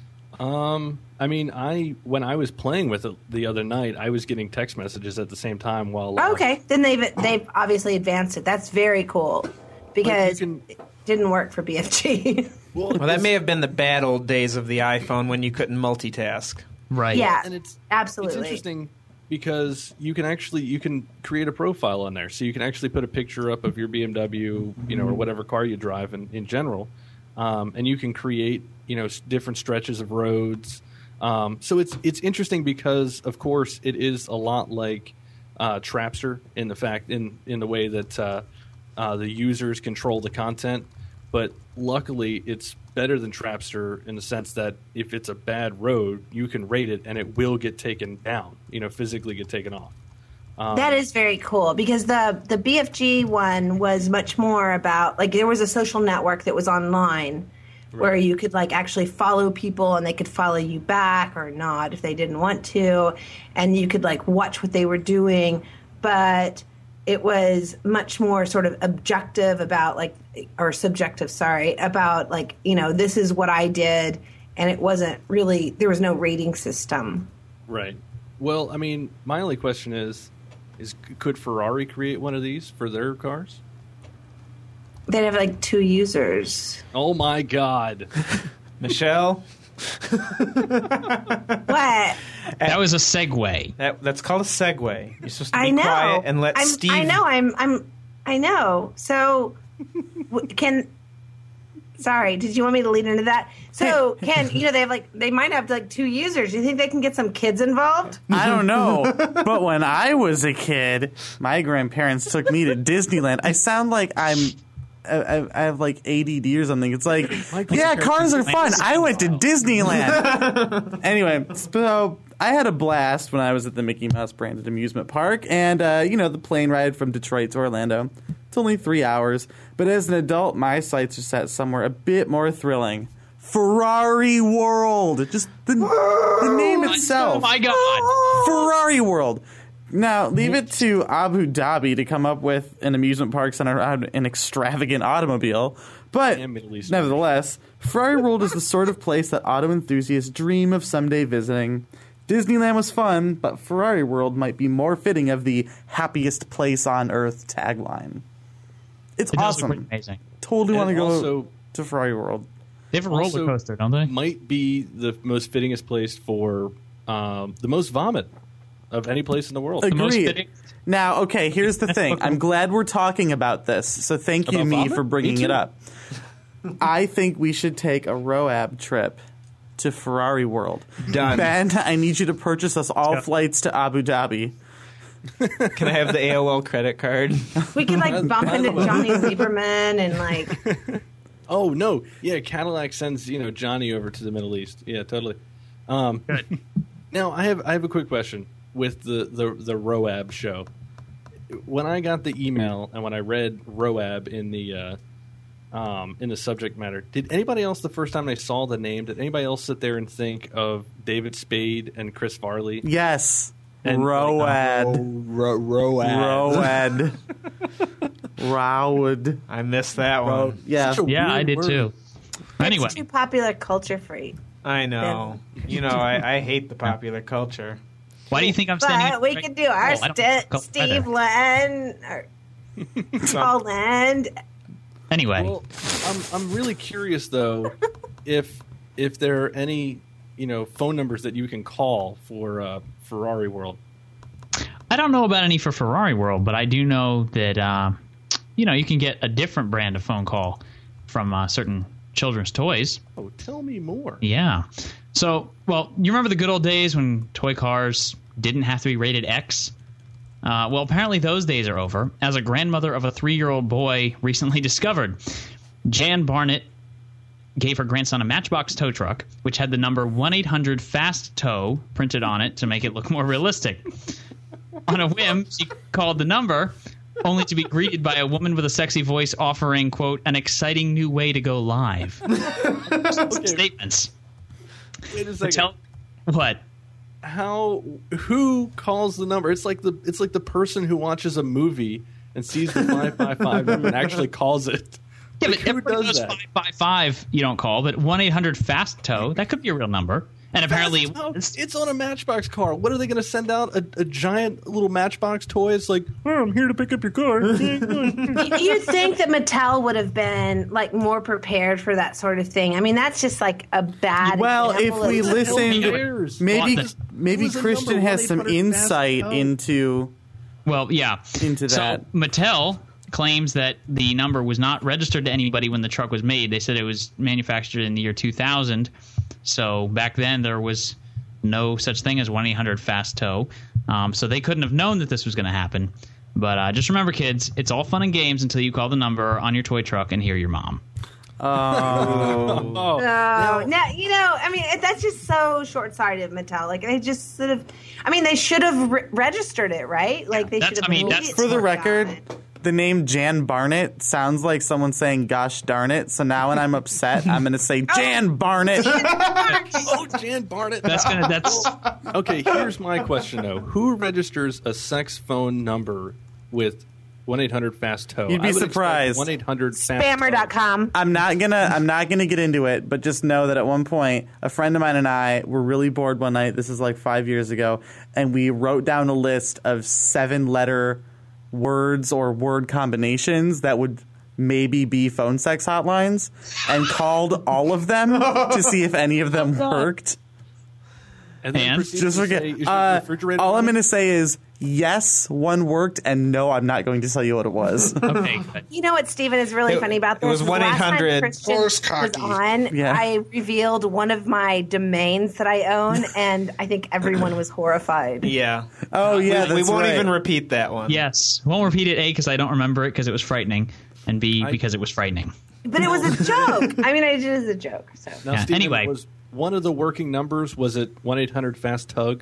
Um, I mean, I when I was playing with it the other night, I was getting text messages at the same time while. Uh, Okay, then they've they've obviously advanced it. That's very cool because can, it didn't work for B F G. Well, that may have been the bad old days of the iPhone when you couldn't multitask. Right. Yeah, and it's absolutely. It's interesting because you can actually you can create a profile on there, so you can actually put a picture up of your B M W, you know, or whatever car you drive in, in general, um, and you can create you know different stretches of roads. Um, so it's it's interesting because of course it is a lot like uh, Trapster in the fact in in the way that uh, uh, the users control the content. But luckily, it's better than Trapster in the sense that if it's a bad road, you can rate it and it will get taken down, you know, physically get taken off. Um, That is very cool because the the B F G one was much more about, like, there was a social network that was online where Right. you could like actually follow people and they could follow you back or not if they didn't want to, and you could like watch what they were doing, but it was much more sort of objective about like, or subjective, sorry, about like, you know, this is what I did, and it wasn't really, there was no rating system. Right. Well, I mean, my only question is, is could Ferrari create one of these for their cars? They'd have like two users. Oh my God. Michelle, What? That was a segue. that, that's called a segue. You're supposed to be I know. quiet and let I'm, Steve. I know. I'm. I'm. I know. So, w- can. Sorry. Did you want me to lead into that? So, can you know they have like they might have like two users. Do you think they can get some kids involved? I don't know, but when I was a kid, my grandparents took me to Disneyland. I sound like I'm, I, I have like A D D or something. It's like, yeah, cars are fun. I went to Disneyland. Anyway, so I had a blast when I was at the Mickey Mouse branded amusement park, and uh, you know the plane ride from Detroit to Orlando. It's only three hours, but as an adult, my sights are set somewhere a bit more thrilling. Ferrari World. Just the, the name itself. Oh my God. Ferrari World. Now, leave it to Abu Dhabi to come up with an amusement park centered around an extravagant automobile. But And Middle East. nevertheless, Ferrari World is the sort of place that auto enthusiasts dream of someday visiting. Disneyland was fun, but Ferrari World might be more fitting of the happiest place on earth tagline. It's It does look awesome. pretty amazing. Totally want to And go also- to Ferrari World. They have a roller Also coaster, don't they? Might be the most fittingest place for um, the most vomit of any place in the world. The most Agreed. fitting. Now, okay, here's the thing. I'm glad we're talking about this, so thank you, About me, vomit? for bringing Me it too. up. I think we should take a Roab trip to Ferrari World. Done. Ben, I need you to purchase us all flights to Abu Dhabi. Can I have the A O L credit card? We could like bump into Johnny Lieberman and like. Oh no, yeah, Cadillac sends you know Johnny over to the Middle East. Yeah, totally. Um, Good. Now I have I have a quick question with the the the Roab show. when I got the email and when I read Roab in the uh, um, in the subject matter, did anybody else the first time they saw the name? Did anybody else sit there and think of David Spade and Chris Farley? Yes, And Road, Ro- Road. Road, Road. I missed that one. Yeah, Such a Yeah, weird I did word. too. Anyway, It's too popular culture free. I know. You know, I, I hate the popular culture. why do you think I'm standing? But we could do our Oh, I don't st- go Steve either. Land or Paul Land. Anyway, Well, I'm I'm really curious though if if there are any you know phone numbers that you can call for uh, Ferrari World. I don't know about any for Ferrari World, but I do know that uh, you know you can get a different brand of phone call from uh, certain children's toys. Oh, tell me more. Yeah. So, well, you remember the good old days when toy cars didn't have to be rated X? Uh, well, apparently those days are over, as a grandmother of a three-year-old boy recently discovered. Jan Barnett gave her grandson a Matchbox tow truck, which had the number one eight hundred fast tow printed on it to make it look more realistic. On a whim, she called the number, only to be greeted by a woman with a sexy voice offering, quote, an exciting new way to go live. Okay, Statements. wait a second. Tell what? How who calls the number? It's like the it's like the person who watches a movie and sees the five five five number and actually calls it. Yeah, Like, but who everybody does knows that? five five five you don't call, but one eight hundred fast tow, that could be a real number. And apparently That's how- it's, it's on a Matchbox car. What are they going to send out? A, a giant little Matchbox toy? It's like, oh, I'm here to pick up your car. You'd think that Mattel would have been like more prepared for that sort of thing. I mean, that's just like a bad. Well, if example we of- listened, cares? maybe Bought maybe It was a Christian number, has some one eight hundred fast insight tow. into well, yeah. into that. So Mattel claims that the number was not registered to anybody when the truck was made. They said it was manufactured in the year two thousand. So back then there was no such thing as one eight hundred fast tow. Um, so they couldn't have known that this was going to happen. But uh, just remember, kids, it's all fun and games until you call the number on your toy truck and hear your mom. Oh, Oh, No, now you know. I mean, that's just so short-sighted, Mattel. Like they just sort of. I mean, they should have re- registered it, right? Like they that's- should have. I mean, that's- immediately for the worked on record, it. the name Jan Barnett sounds like someone saying "Gosh darn it." So now, when I'm upset, I'm going to say Jan Barnett. oh, Jan Barnett. That's gonna. That's Okay, here's my question though: who registers a sex phone number with one eight hundred fast tow? You'd be surprised. One eight hundred fast Spammer dot com. I'm not gonna I'm not gonna get into it, but just know that at one point a friend of mine and I were really bored one night. This is like five years ago, and we wrote down a list of seven letter words or word combinations that would maybe be phone sex hotlines, and called all of them to see if any of them worked. And then And? proceeded Just to forget. say, is your Uh, refrigerator all I'm running? gonna say is yes, one worked, and no, I'm not going to tell you what it was. okay. Good. You know what, Stephen, is really It- funny about it this? was is the last time 1-800 Christian Horse was cocky. on, Yeah. I revealed one of my domains that I own, and I think everyone was horrified. Yeah. Oh yeah, we, that's we won't right. even repeat that one. Yes. Won't repeat it, A, because I don't remember it because it was frightening, and B, I- because it was frightening. But it was a joke. I mean, it is a joke. So. Now, Yeah, Stephen, anyway. was one of the working numbers was it one eight hundred fast tug?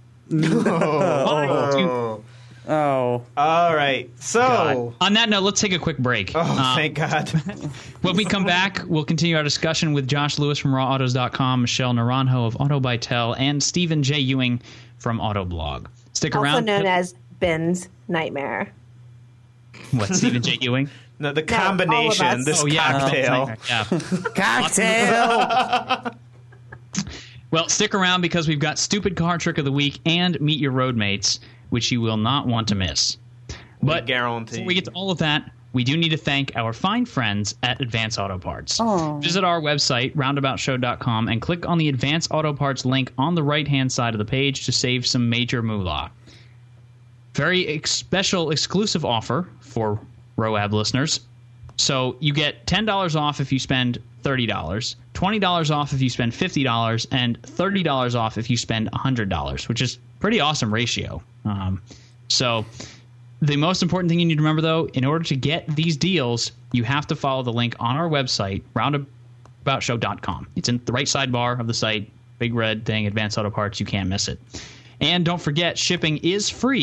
Oh. Oh, All right. So. On that note, let's take a quick break. Oh, Um, thank God. When we come back, we'll continue our discussion with Josh Lewis from raw autos dot com, Michelle Naranjo of Auto by Tel, and Stephen J. Ewing from Autoblog. Stick Also around. known as Ben's Nightmare. What, Stephen J. Ewing? No, the all of combination, us. this Oh, yeah. cocktail. Yeah. cocktail. Well, stick around because we've got Stupid Car Trick of the Week and Meet Your Roadmates, which you will not want to miss. But guarantee. before we get to all of that, we do need to thank our fine friends at Advance Auto Parts. Visit our website, roundabout show dot com, and click on the Advance Auto Parts link on the right-hand side of the page to save some major moolah. Very ex- special exclusive offer for Roab listeners. So you get ten dollars off if you spend thirty dollars, twenty dollars off if you spend fifty dollars, and thirty dollars off if you spend one hundred dollars, which is pretty awesome ratio. Um, so the most important thing you need to remember, though, in order to get these deals, you have to follow the link on our website, roundabout show dot com. It's in the right sidebar of the site, big red thing, Advanced Auto Parts. You can't miss it. And don't forget, shipping is free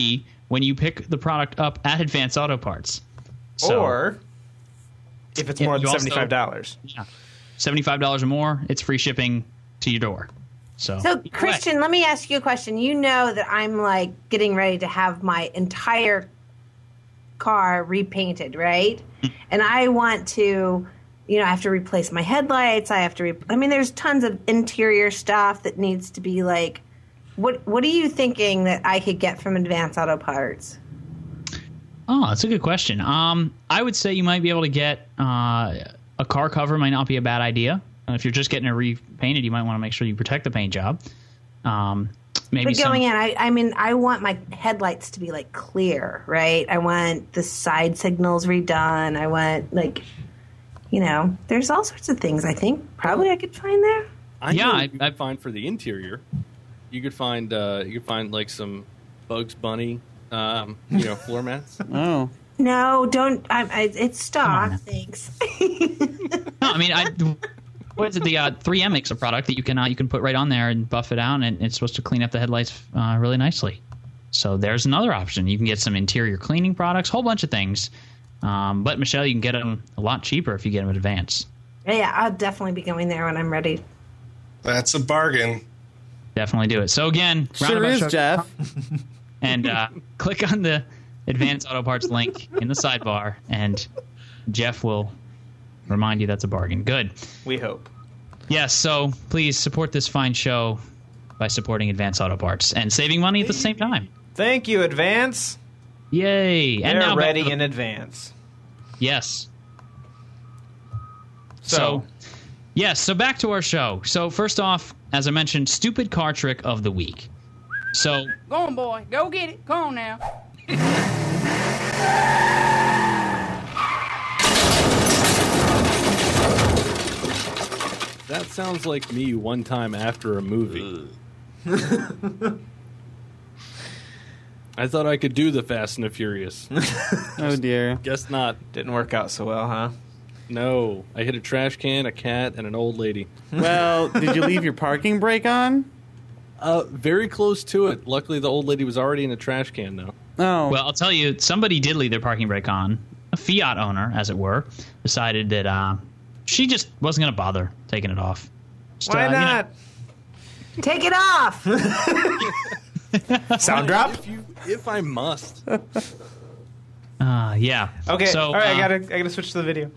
when you pick the product up at Advance Auto Parts. So, or if it's yeah, more than you also- seventy-five dollars. Yeah. seventy-five dollars or more, it's free shipping to your door. So, So, Christian, let me ask you a question. You know that I'm like getting ready to have my entire car repainted, right? And I want to, you know, I have to replace my headlights. I have to, re- I mean, there's tons of interior stuff that needs to be like, what, what are you thinking that I could get from Advance Auto Parts? Oh, that's a good question. Um, I would say you might be able to get uh, a car cover. Might not be a bad idea. Uh, if you're just getting it repainted, you might want to make sure you protect the paint job. Um, maybe But going some, in, I, I mean, I want my headlights to be like clear, right? I want the side signals redone. I want like, you know, there's all sorts of things I think probably I could find there. I Yeah, know I- you could find for the interior. You could find uh, you could find like some Bugs Bunny, um, you know, floor mats. Oh. No, don't. I, I, it's stock. on. Thanks. No, I mean, I. What is it? The uh, three M makes a product that you can uh, you can put right on there and buff it out, and it's supposed to clean up the headlights uh, really nicely. So there's another option. You can get some interior cleaning products, whole bunch of things. Um, but Michelle, you can get them a lot cheaper if you get them in advance. Yeah, I'll definitely be going there when I'm ready. That's a bargain. Definitely do it. So again, Sure roundabout is, show- Jeff. and uh, click on the Advanced Auto Parts link in the sidebar, and Jeff will remind you that's a bargain. Good. We hope. Yes, so please support this fine show by supporting Advanced Auto Parts and saving money at the same time. Thank you, Advance. Yay! They're And now back ready to the- in advance. Yes. So, So, yes, so back to our show. So first off, as I mentioned, stupid car trick of the week. So Go on, boy. Go get it. Come on now. That sounds like me one time after a movie. I thought I could do the Fast and the Furious. Oh, dear. Guess not. didn't work out so well, huh? No. I hit a trash can, a cat, and an old lady. Well, did you leave your parking brake on? Uh, very close to it. Luckily, the old lady was already in a trash can, though. Oh. well, I'll tell you, somebody did leave their parking brake on. A Fiat owner, as it were, decided that uh, she just wasn't going to bother taking it off. Just, Why uh, you know, not? Take it off. Sound drop? If, you, if I must. uh, yeah. Okay. So, all right. uh, I gotta. I gotta switch to the video.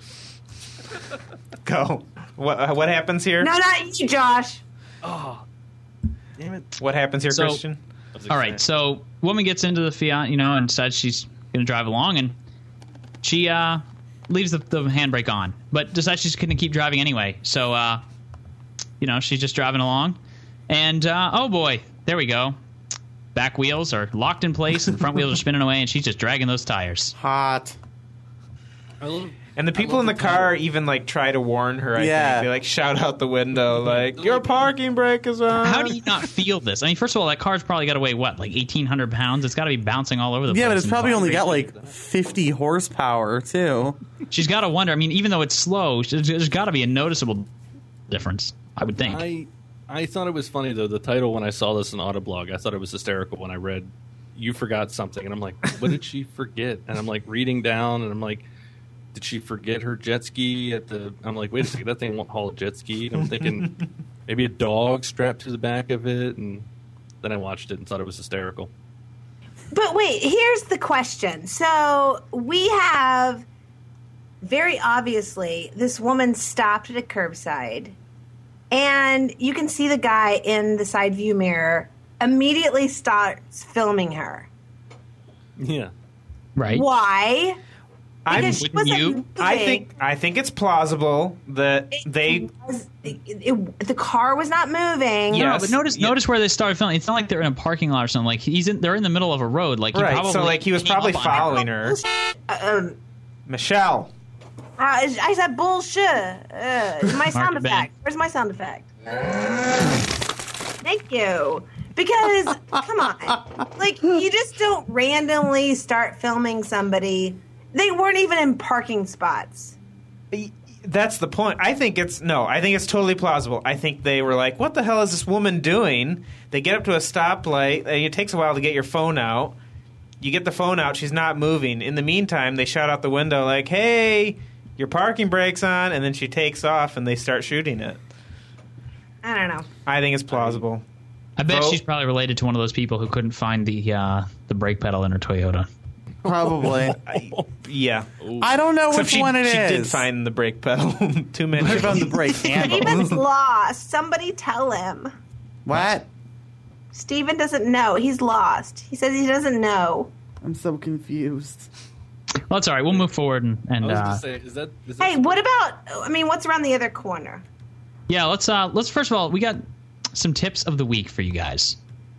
Go. What? uh, What happens here? No, not you, Josh. Damn it. What happens here, So- Christian? All right, so woman gets into the Fiat, you know, and decides she's going to drive along, and she uh, leaves the, the handbrake on, but decides she's going to keep driving anyway. So, uh, you know, she's just driving along, and uh, oh boy, there we go. Back wheels are locked in place, and the front wheels are spinning away, and she's just dragging those tires. Hot. I love, And the people in the car even like try to warn her. I Yeah. think they like shout out the window like your parking brake is on. How do you not feel this? I mean, first of all, that car's probably got to weigh, what, like eighteen hundred pounds? It's got to be bouncing all over the place. Yeah, but it's in the probably car. only got like fifty horsepower, too. She's got to wonder. I mean, even though it's slow, there's, there's got to be a noticeable difference, I would think. I I thought it was funny, though, the title when I saw this in Autoblog. I thought it was hysterical when I read, you forgot something. And I'm like, what did she forget? And I'm like reading down, and I'm like, did she forget her jet ski at the... I'm like, wait a second, that thing won't haul a jet ski. And I'm thinking maybe a dog strapped to the back of it. And then I watched it and thought it was hysterical. But wait, here's the question. So we have very obviously this woman stopped at a curbside, and you can see the guy in the side view mirror immediately starts filming her. Yeah. Right? Why? I'm- Because she Wouldn't wasn't you? moving. I think I think it's plausible that they. It- it- the car was not moving. Yeah. No, but notice Yeah. notice where they started filming. It's not like they're in a parking lot or something. Like he's in, they're in the middle of a road. Like he Right, probably so like he was came probably up on her. following her. Uh, um, Michelle, uh, I said bullshit. Uh, my sound Mark it effect. Where's my sound effect? Thank you. Because, come on. Like, you just don't randomly start filming somebody. They weren't even in parking spots. that's the point. I think it's no. I think it's totally plausible. I think they were like, "What the hell is this woman doing?" They get up to a stoplight, and it takes a while to get your phone out. you get the phone out. She's not moving. In the meantime, they shout out the window like, hey, your parking brake's on. And then she takes off and they start shooting it. I don't know. I think it's plausible. I bet Vote. she's probably related to one of those people who couldn't find the uh, the brake pedal in her Toyota. Probably. I, yeah. I don't know Except which she, one it she is. did find the brake pedal. Too many. She found the brake handle. Steven's lost. Somebody tell him. What? Steven doesn't know. He's lost. He says he doesn't know. I'm so confused. Well, that's all right. We'll move forward and, and I was uh, gonna say, is that, is that Hey, what about, I mean, what's around the other corner? yeah. Let's uh, let's first of all, we got some tips of the week for you guys.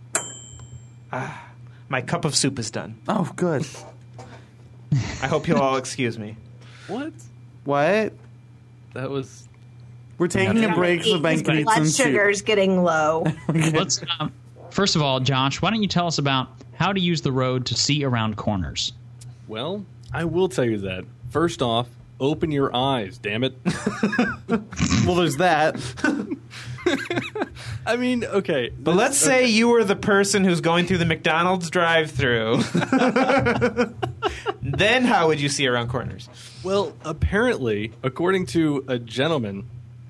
My cup of soup is done. Oh, good. I hope you'll all excuse me. what? What? That was We're taking a break so Ben His can eat blood some soup. sugar's getting low. Let's um, first of all, Josh, why don't you tell us about how to use the road to see around corners? well. I will tell you that. First off, open your eyes. Damn it. Well, there's that. I mean, okay, But let's say you were the person who's going through the McDonald's drive-thru. Then how would you see around corners? Well, apparently, according to a gentleman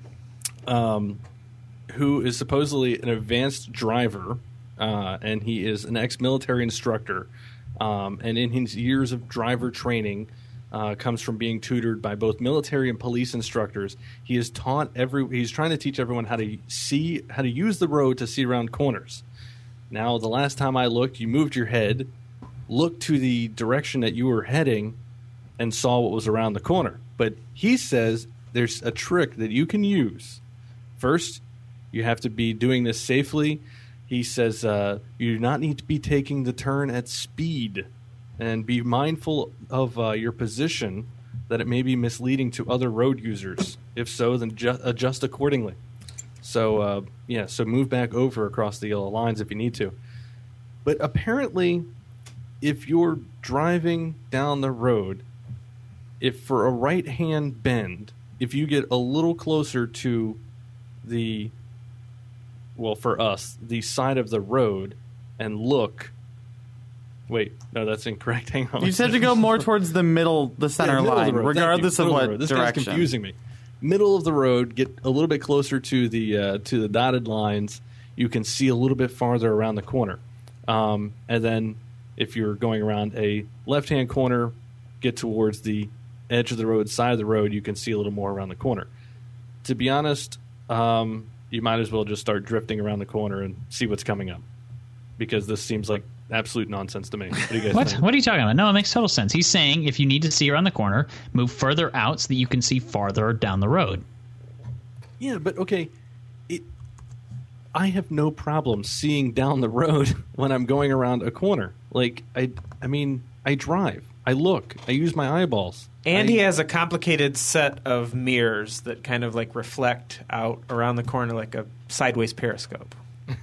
um, who is supposedly an advanced driver, uh, and he is an ex-military instructor, um, and in his years of driver training uh, comes from being tutored by both military and police instructors. He is taught every. He's trying to teach everyone how to see how to use the road to see around corners. Now, the last time I looked, you moved your head, looked to the direction that you were heading, and saw what was around the corner. But he says there's a trick that you can use. First, you have to be doing this safely. He says uh, you do not need to be taking the turn at speed, and be mindful of uh, your position, that it may be misleading to other road users. If so, then ju- adjust accordingly. So, uh, yeah, so move back over across the yellow lines if you need to. But apparently, if you're driving down the road, if for a right-hand bend, if you get a little closer to the, well, for us, the side of the road and look, wait, no, that's incorrect. Hang on. You just have to go more towards the middle, the center Yeah, middle line, the road. regardless Thank of you. what Middle the road. This direction. guy's confusing me. Middle of the road, get a little bit closer to the uh, to the dotted lines. You can see a little bit farther around the corner, um, and then if you're going around a left-hand corner, get towards the edge of the road, side of the road, you can see a little more around the corner. To be honest, um, you might as well just start drifting around the corner and see what's coming up, because this seems like absolute nonsense to me. What do you guys What? think? What are you talking about? No, it makes total sense. He's saying if you need to see around the corner, move further out so that you can see farther down the road. Yeah, but okay, it, I have no problem seeing down the road when I'm going around a corner. Like, I, I mean, I drive, I look, I use my eyeballs. And I, he has a complicated set of mirrors that kind of like reflect out around the corner like a sideways periscope.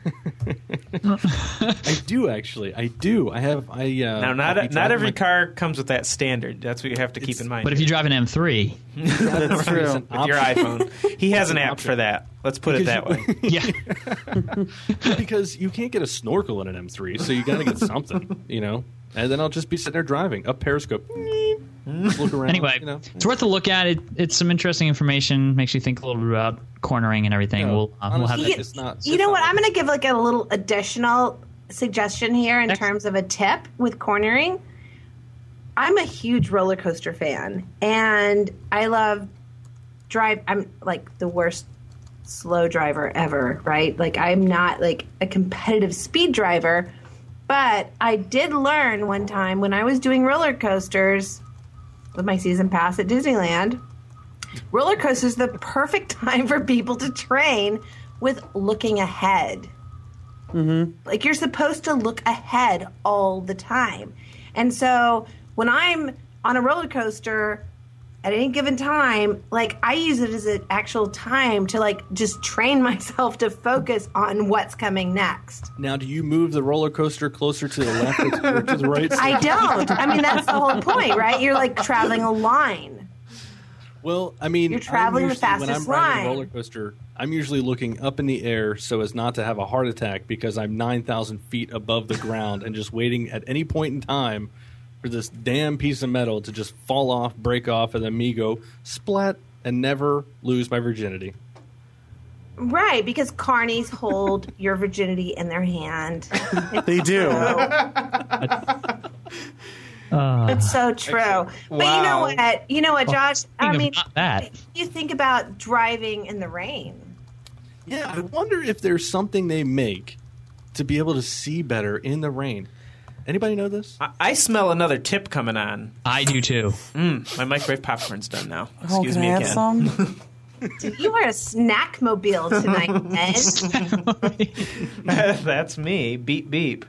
I do actually. I do. I have. I uh, Now, I'll not be not driving every my- car comes with that standard. That's what you have to keep It's- in mind. But if you drive an M three, That's true. It's an with your option. iPhone, he has an app for that. Let's put it that way. yeah. Because you can't get a snorkel in an M three, so you got to get something, you know. And then I'll just be sitting there driving a periscope. Look around. Anyway, you know. it's worth a look at. It, it's some interesting information. Makes you think a little bit about cornering and everything. No, we'll uh, we'll have honestly, that. it's not. You it's know not what? like- I'm going to give like a little additional suggestion here in Excellent. terms of a tip with cornering. I'm a huge roller coaster fan, and I love drive. I'm like the worst slow driver ever, right? Like I'm not like a competitive speed driver, but I did learn one time when I was doing roller coasters with my season pass at Disneyland. Roller coasters are the perfect time for people to train with looking ahead. Mm-hmm. Like you're supposed to look ahead all the time. And so when I'm on a roller coaster at any given time, like I use it as an actual time to like just train myself to focus on what's coming next. Now, do you move the roller coaster closer to the left or to the right? I don't. I mean, that's the whole point, right? You're like traveling a line. Well, I mean, You're traveling I'm the usually, when I'm fastest riding line. a roller coaster, I'm usually looking up in the air so as not to have a heart attack because I'm nine thousand feet above the ground and just waiting at any point in time for this damn piece of metal to just fall off, break off, and then me go splat and never lose my virginity. Right, because carnies hold your virginity in their hand. They do. Uh, It's so true. But Wow. you know what? You know what, Josh? I speaking of mean, not that. you think about driving in the rain. Yeah, I wonder if there's something they make to be able to see better in the rain. Anybody know this? I, I smell another tip coming on. I do too. Mm, my microwave popcorn's done now. Oh, Excuse can me I have again. some? Dude, you are a snack mobile tonight, Ed. That's me. Beep beep.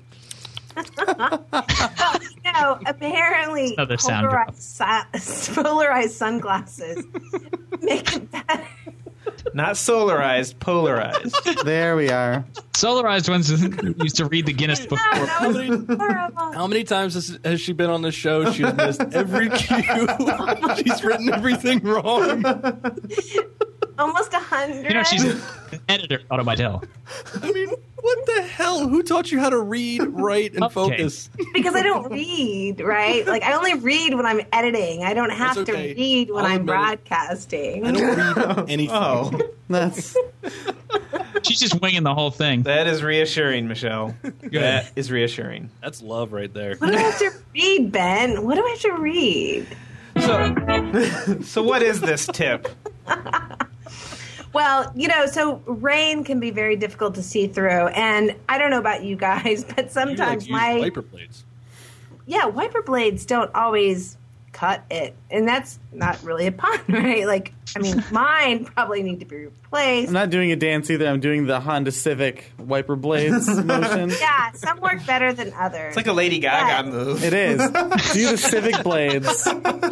You know, apparently Another sound drop. polarized, su- polarized sunglasses make it better. Not solarized, polarized. There we are. Solarized ones used to read the Guinness book. No, that was horrible. How many times has, has she been on the show? She's missed every cue. She's written everything wrong. Almost a hundred. You know, she's an editor, Auto by Dell. I mean, what the hell? Who taught you how to read, write, and Okay. focus? Because I don't read, right? Like, I only read when I'm editing. I don't have That's okay. to read when I'll I'm admit it. broadcasting. I don't read anything. Oh, That's She's just winging the whole thing. that is reassuring, Michelle. That is reassuring. That's love right there. What do I have to read, Ben? What do I have to read? So, so what is this tip? Well, you know, so rain can be very difficult to see through, and I don't know about you guys, but You like sometimes to use my wiper blades. yeah wiper blades don't always cut it, and that's not really a pun, right? Like, I mean, mine probably need to be replaced. I'm not doing a dance either. I'm doing the Honda Civic wiper blades motion. Yeah, some work better than others. It's like a Lady Gaga Yeah. move. It is. Do the Civic blades.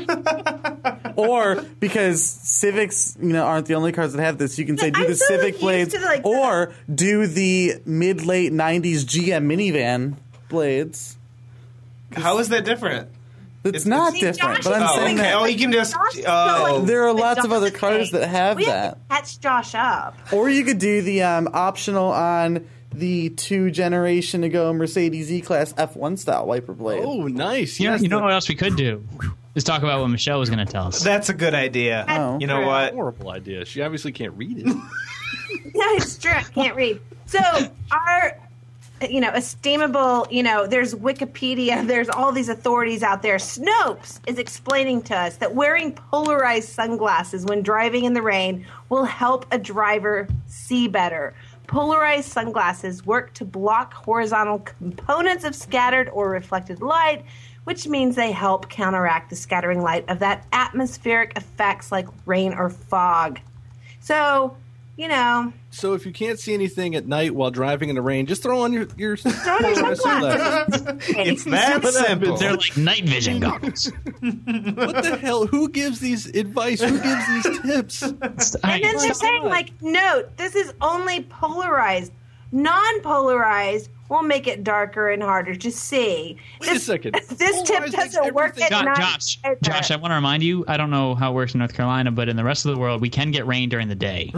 Or, because Civics, you know, aren't the only cars that have this, you can say do I'm the so Civic used blades, to, like, the- or do the mid-late nineties G M minivan blades. How is that different? It's, It's- not See, different, Josh but I'm is Oh, saying okay. that Oh, you can just. Josh is Oh, going- there are But lots of Josh other is cars saying, that have we that. have to catch Josh up. Or you could do the um, optional on the two generation ago Mercedes E-Class F one style wiper blade. Oh, nice. You know, Yes, you know the- what else we could do? Is talk about what Michelle was going to tell us. that's a good idea. Oh. You know what? horrible idea. She obviously can't read it. No, it's true. I can't read. So our, you know, esteemable, you know, there's Wikipedia, there's all these authorities out there. Snopes is explaining to us that wearing polarized sunglasses when driving in the rain will help a driver see better. Polarized sunglasses work to block horizontal components of scattered or reflected light, which means they help counteract the scattering light of that atmospheric effects like rain or fog. So, you know, So if you can't see anything at night while driving in the rain, just throw on your your on your sunglasses. sunglasses. It's that simple. They're like night vision goggles. What the hell? Who gives these advice? Who gives these tips? And then they're saying, like, note, this is only polarized. Non-polarized will make it darker and harder to see. Wait a this, second. This tip Polarized makes doesn't work at everything- Jo- night. Josh, either. Josh, I want to remind you, I don't know how it works in North Carolina, but in the rest of the world, we can get rain during the day.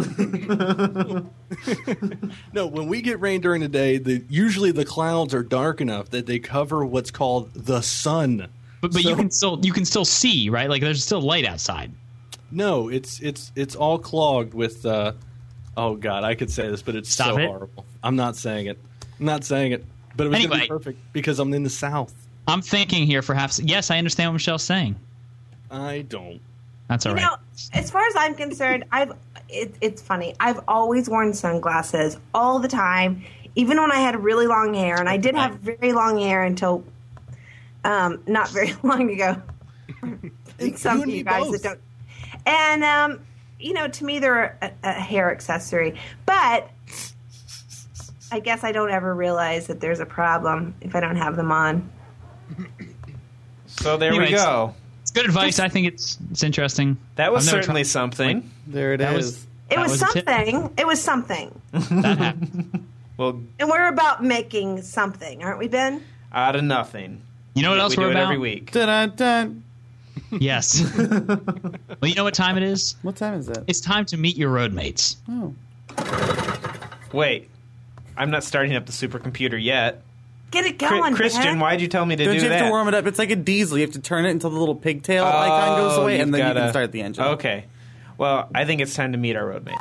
No, when we get rain during the day, the usually the clouds are dark enough that they cover what's called the sun. But, but So- you can still you can still see, right? Like there's still light outside. No, it's it's it's all clogged with. Uh, oh God, I could say this, but it's Stop so it. horrible. I'm not saying it. I'm not saying it. But it was gonna Anyway. be perfect because I'm in the South. I'm thinking here for half. Yes, I understand what Michelle's saying. I don't. That's all You right. know, as far as I'm concerned, I've it, it's funny. I've always worn sunglasses all the time, even when I had really long hair, and I did have very long hair until um, not very long ago. You Some and of me you guys both. that don't. And um, you know, to me, they're a, a hair accessory, but I guess I don't ever realize that there's a problem if I don't have them on. So there we Anyways. go. It's good advice. I think it's it's interesting. That was I've never certainly tried- something. There it That is. was- It That was, was a tip. something. It was something. That happened. Well, And we're about making something, aren't we, Ben? out of nothing. You know what else we we're do it about? every week. Dun-dun-dun. Yes. Well, you know what time it is? What time is it? It's time to meet your roadmates. Oh. Wait, I'm not starting up the supercomputer yet. Get it Cri- going, Christian, man. why'd you tell me to Don't do you have that? to warm it up? It's like a diesel. You have to turn it until the little pigtail icon goes Oh, away, you've and then you gotta- can start the engine. Okay. Well, I think it's time to meet our roadmates.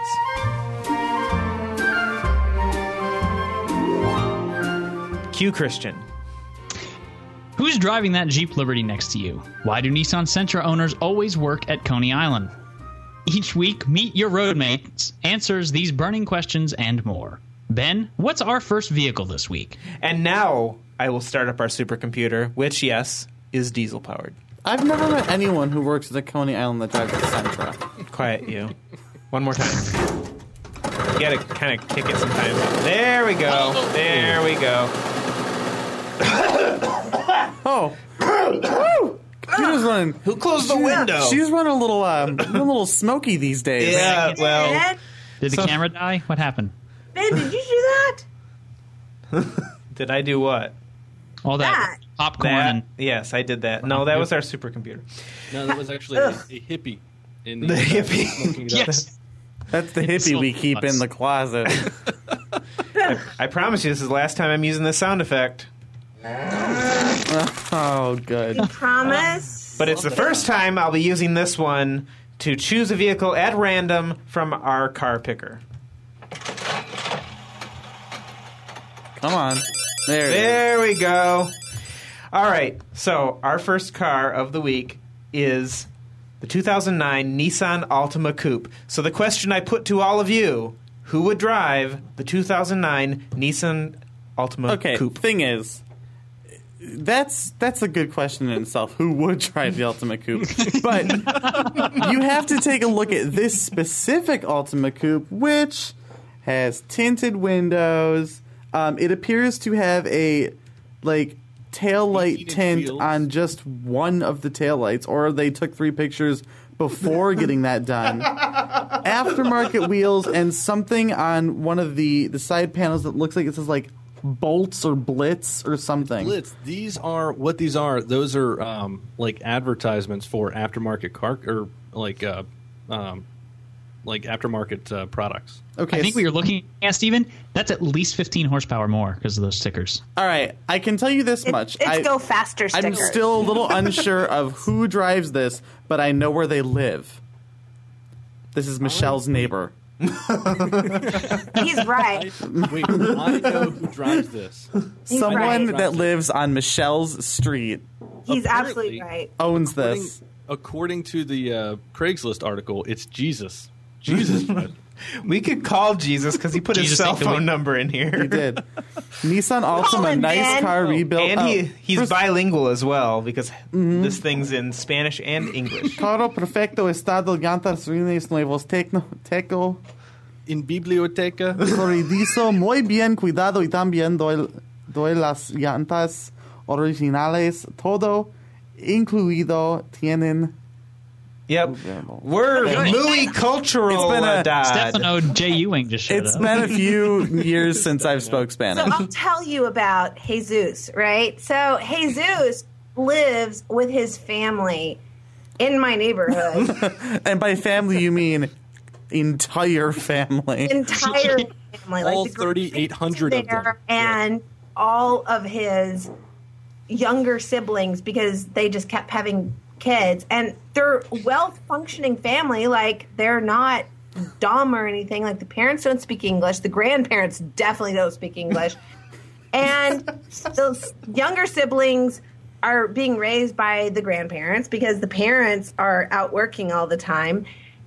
Cue Christian. Who's driving that Jeep Liberty next to you? Why do Nissan Sentra owners always work at Coney Island? Each week, Meet Your Roadmates answers these burning questions and more. Ben, what's our first vehicle this week? And now I will start up our supercomputer, which, yes, is diesel-powered. I've never met anyone who works at the Coney Island that drives a Sentra. Quiet, you. One more time. You gotta kind of kick it sometimes. There we go. There we go. Oh. Computer's running. Who closed the window? She's running a little, um, a little smoky these days. Yeah, well... Ben, Did the So- camera die? What happened? Ben, did you do that? Did I do what? All that, That. popcorn That? and Yes, I did that. No, that was our supercomputer. No, that was actually a, a hippie. In the, The uh, hippie. smoking it up. yes. That's the It's hippie so we keep nuts. in the closet. I promise you, this is the last time I'm using this sound effect. Oh, good. Promise. But it's the first time I'll be using this one to choose a vehicle at random from our car picker. Come on. There it is. There we go. All right, so our first car of the week is the two thousand nine Nissan Altima Coupe. So the question I put to all of you, who would drive the two thousand nine Nissan Altima Okay, Coupe? thing is, that's that's a good question in itself. Who would drive the Ultima Coupe? But you have to take a look at this specific Ultima Coupe, which has tinted windows. Um, it appears to have a like taillight Heated tint wheels. on just one of the taillights, or they took three pictures before getting that done. Aftermarket wheels and something on one of the, the side panels that looks like it says like Bolts or Blitz or something. Blitz. These are what these are. Those are um, like advertisements for aftermarket car or like uh, um, like aftermarket uh, products. Okay, I think s- we were looking at, Steven, that's at least fifteen horsepower more because of those stickers. all right, I can tell you this It- much. it's I, go faster I'm stickers. still a little unsure of who drives this, but I know where they live. This is Michelle's neighbor. He's right. Wait, I know who drives this. He's Someone right. that lives on Michelle's street He's absolutely Apparently- right. owns According, this. according to the uh, Craigslist article, it's Jesus. Jesus. Fred. We could call Jesus because he put his Jesus, cell take the phone lead. number in here. He did. Nissan Altima, him, nice Ben. car rebuilt. And he, Oh, he's first- bilingual as well because this thing's in Spanish and English. Carro perfecto estado, llantas rines nuevos, tecno, teco, In biblioteca. corridizo, muy bien cuidado y también doy, doy las llantas originales, todo incluido tienen. Yep. We're muy cultural, It's been a- Dad. Stefano J. Ewing just showed It's up. been a few years since I've spoke So Spanish. I'll tell you about Jesus, right? So Jesus lives with his family in my neighborhood. And by family, you mean entire family. Entire family, All like the thirty-eight hundred of them. there, and all of his younger siblings because they just kept having kids, and they're well functioning family. Like they're not dumb or anything. Like the parents don't speak English, the grandparents definitely don't speak English, and the younger siblings are being raised by the grandparents because the parents are out working all the time.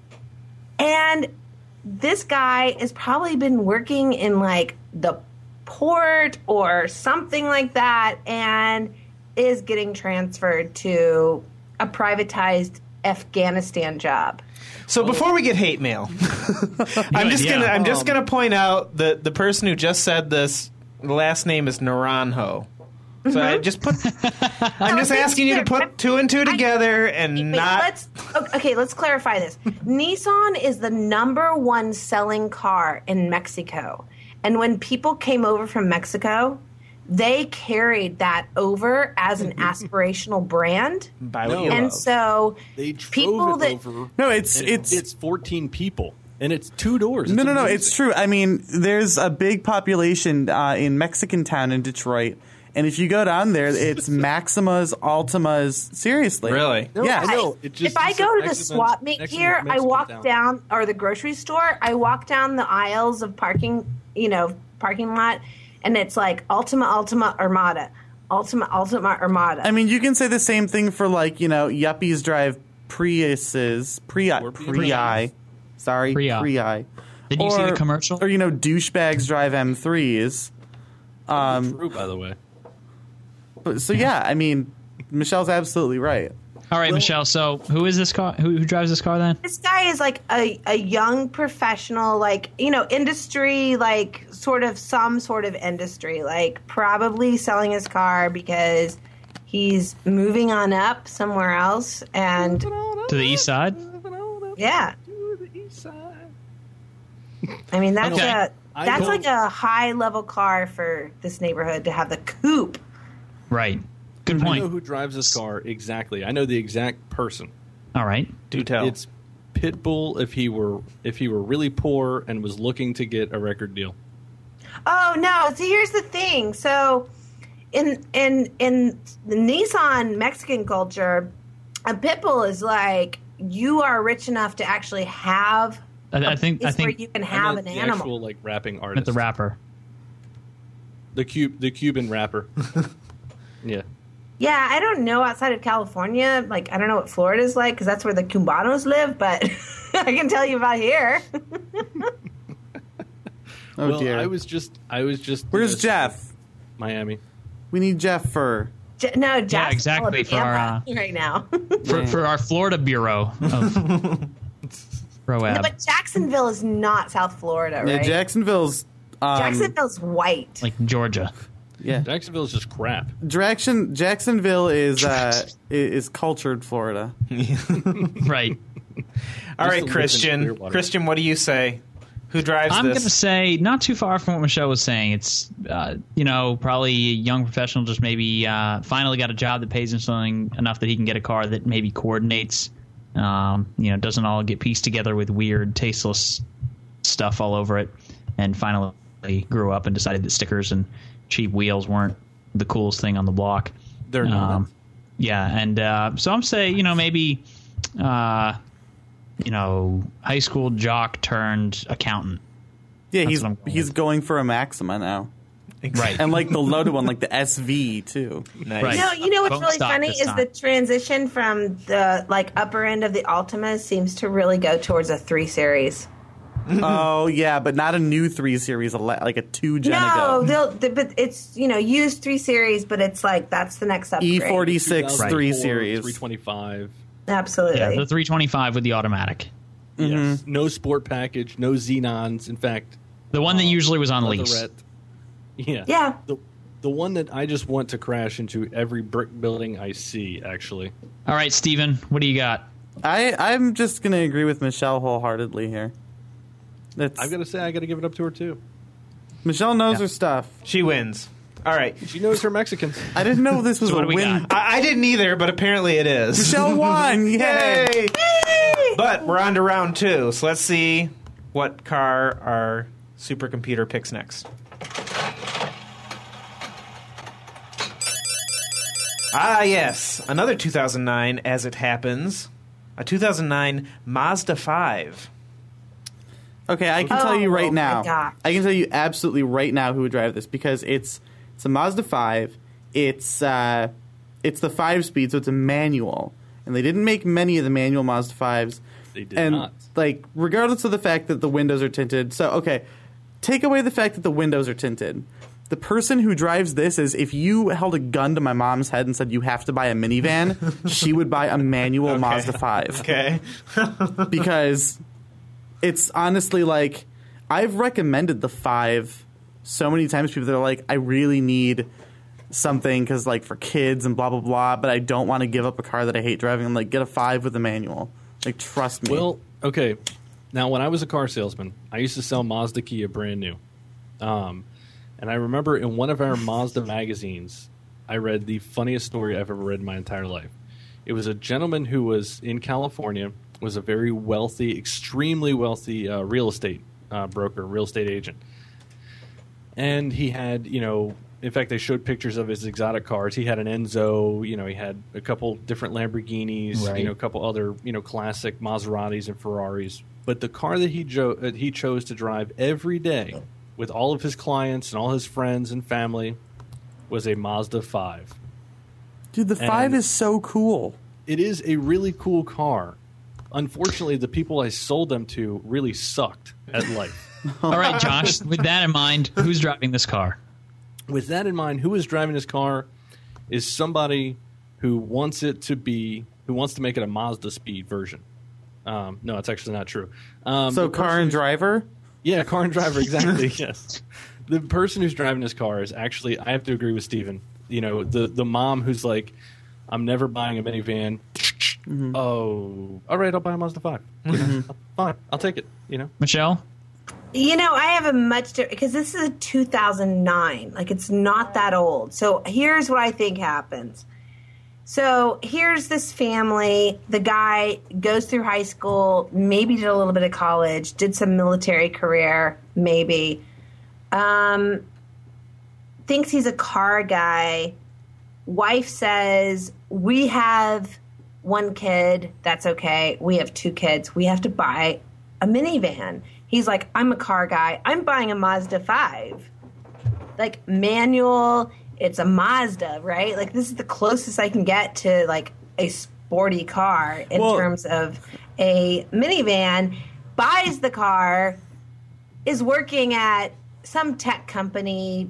And this guy has probably been working in like the port or something like that and is getting transferred to a privatized Afghanistan job. So before we get hate mail, I'm just idea. gonna I'm just Um, gonna point out that the person who just said this, the last name is Naranjo. So I just put. I'm just asking you to put two and two together and Wait, not. let's okay, let's clarify this. Nissan is the number one selling car in Mexico. And when people came over from Mexico, they carried that over as an aspirational brand. Buy what No. you And love. so They drove people it that over. No, it's and it's it's fourteen people. And it's two doors. No, It's no, no. amazing. It's true. I mean, there's a big population uh, in Mexican Town in Detroit. And if you go down there, it's Maximas, Altimas. Seriously. Really? No, Yeah. I know. It just, if I it's go a to the Mexican- swap meet Mexican- here, I Mexican walk town. down, or the grocery store, I walk down the aisles of parking, you know, parking lot, and it's like Ultima, Ultima, Armada. Ultima, Ultima, Armada. I mean, you can say the same thing for, like, you know, yuppies drive Priuses. Prii. Prii. Sorry. Prii. Prii. Did you see the commercial? Or, you know, douchebags drive M threes. Um, True, by the way. but, so, yeah, I mean, Michelle's absolutely right. All right, Michelle. So who is this car? Who, who drives this car then? this guy is like a, a young professional, like, you know, industry, like sort of some sort of industry, like probably selling his car because he's moving on up somewhere else. And To the east side? yeah, I mean, that's Okay. a I that's don't- like a high level car for this neighborhood to have the coupe. Right. Good I know point. who drives this car exactly. I know the exact person. All right. Do tell. It's Pitbull if he were if he were really poor and was looking to get a record deal. Oh no! See, here's the thing. So, in in in the Nissan Mexican culture, a pitbull is like you are rich enough to actually have. I, I think. I It's where think you can I have meant an the animal. actual like rapping at artist. the rapper. The cube the Cuban rapper. Yeah. Yeah, I don't know outside of California. Like, I don't know what Florida's like because that's where the Cubanos live. But I can tell you about here. Oh, well, dear. I was just I was just Where's uh, Jeff? Miami. We need Jeff for... Je- no, Jeff's exactly, for our, Alabama right now. For, for our Florida bureau of Roab. No, but Jacksonville is not South Florida, Yeah, right? Jacksonville's... Um, Jacksonville's white. Like Georgia. yeah. Jacksonville is just crap. Jackson, Jacksonville is uh, is cultured Florida. Right. All Used right, to live in Christian. Clearwater. Christian, what do you say? Who drives I'm this? going to say not too far from what Michelle was saying. It's, uh, you know, probably a young professional just maybe uh, finally got a job that pays him something enough that he can get a car that maybe coordinates, um, you know, doesn't all get pieced together with weird, tasteless stuff all over it, and finally grew up and decided that stickers and cheap wheels weren't the coolest thing on the block. They're not. Um, yeah, and uh, so I'm saying, you know, maybe, uh, you know, high school jock turned accountant. Yeah, That's he's what I'm going he's with. going for a Maxima now. Right. And like the loaded one, like the S V too. Nice. Right. No, you know what's Bone really stock funny this is time. the transition from the like upper end of the Ultima seems to really go towards a three series. Oh yeah, but not a new three series, a le- like a two gen No, ago. they'll, they, but it's you know used three series, but it's like that's the next upgrade. E forty six two thousand four, three series. three twenty-five. Absolutely. Yeah, the three twenty-five with the automatic. Yes. No sport package, no Xenons. In fact, The one that usually was on lease. leatherette. Yeah. Yeah. The, the one that I just want to crash into every brick building I see, actually. All right, Steven, what do you got? I I'm just gonna agree with Michelle wholeheartedly here. That's I've got to say, I got to give it up to her, too. Michelle knows her stuff. She wins. All right. She knows her Mexicans. I didn't know this was So what a do we win. got? I, I didn't either, but apparently it is. Michelle won! Yay! Yay! But we're on to round two, so let's see what car our supercomputer picks next. Ah, yes. Another two thousand nine, as it happens. A two thousand nine Mazda five. Okay, I can Oh, tell you oh right my now. gosh. I can tell you absolutely right now who would drive this because it's it's a Mazda five. It's uh, it's the five speed, so it's a manual, and they didn't make many of the manual Mazda fives. They did and, not. like, regardless of the fact that the windows are tinted. So, okay, take away the fact that the windows are tinted. The person who drives this is if you held a gun to my mom's head and said you have to buy a minivan, she would buy a manual Mazda five. Okay. Because it's honestly like I've recommended the five so many times. People that are like, I really need something because like for kids and blah blah blah, but I don't want to give up a car that I hate driving. I'm like, get a five with a manual. Like, trust me. Well, okay. Now, when I was a car salesman, I used to sell Mazda Kia brand new. Um, and I remember in one of our Mazda magazines, I read the funniest story I've ever read in my entire life. It was a gentleman who was in California was a very wealthy, extremely wealthy uh, real estate uh, broker, real estate agent. And he had, you know, in fact, they showed pictures of his exotic cars. He had an Enzo, you know, he had a couple different Lamborghinis, Right. you know, a couple other, you know, classic Maseratis and Ferraris. But the car that he, jo- uh, he chose to drive every day with all of his clients and all his friends and family was a Mazda five. Dude, the five And- is so cool. It is a really cool car. Unfortunately, the people I sold them to really sucked at life. All right, Josh, with that in mind, who's driving this car? With that in mind, who is driving this car is somebody who wants it to be, who wants to make it a Mazda Speed version. Um, no, it's actually not true. Um, So the car person- and driver? Yeah, car and driver, exactly, yes. The person who's driving this car is actually, I have to agree with Steven. You know, the, the mom who's like, I'm never buying a minivan. Mm-hmm. Oh, all right, I'll buy a Mazda five. You know, fine, I'll take it, you know. Michelle? You know, I have a much different, because this is a two thousand nine. Like, it's not that old. So here's what I think happens. So here's this family. The guy goes through high school, maybe did a little bit of college, did some military career, maybe. Um, thinks he's a car guy. Wife says, we have one kid. That's okay. We have two kids. We have to buy a minivan. He's like, I'm a car guy. I'm buying a Mazda five. Like, manual. It's a Mazda, right? Like, this is the closest I can get to, like, a sporty car in Well- terms of a minivan. Buys the car, is working at some tech company,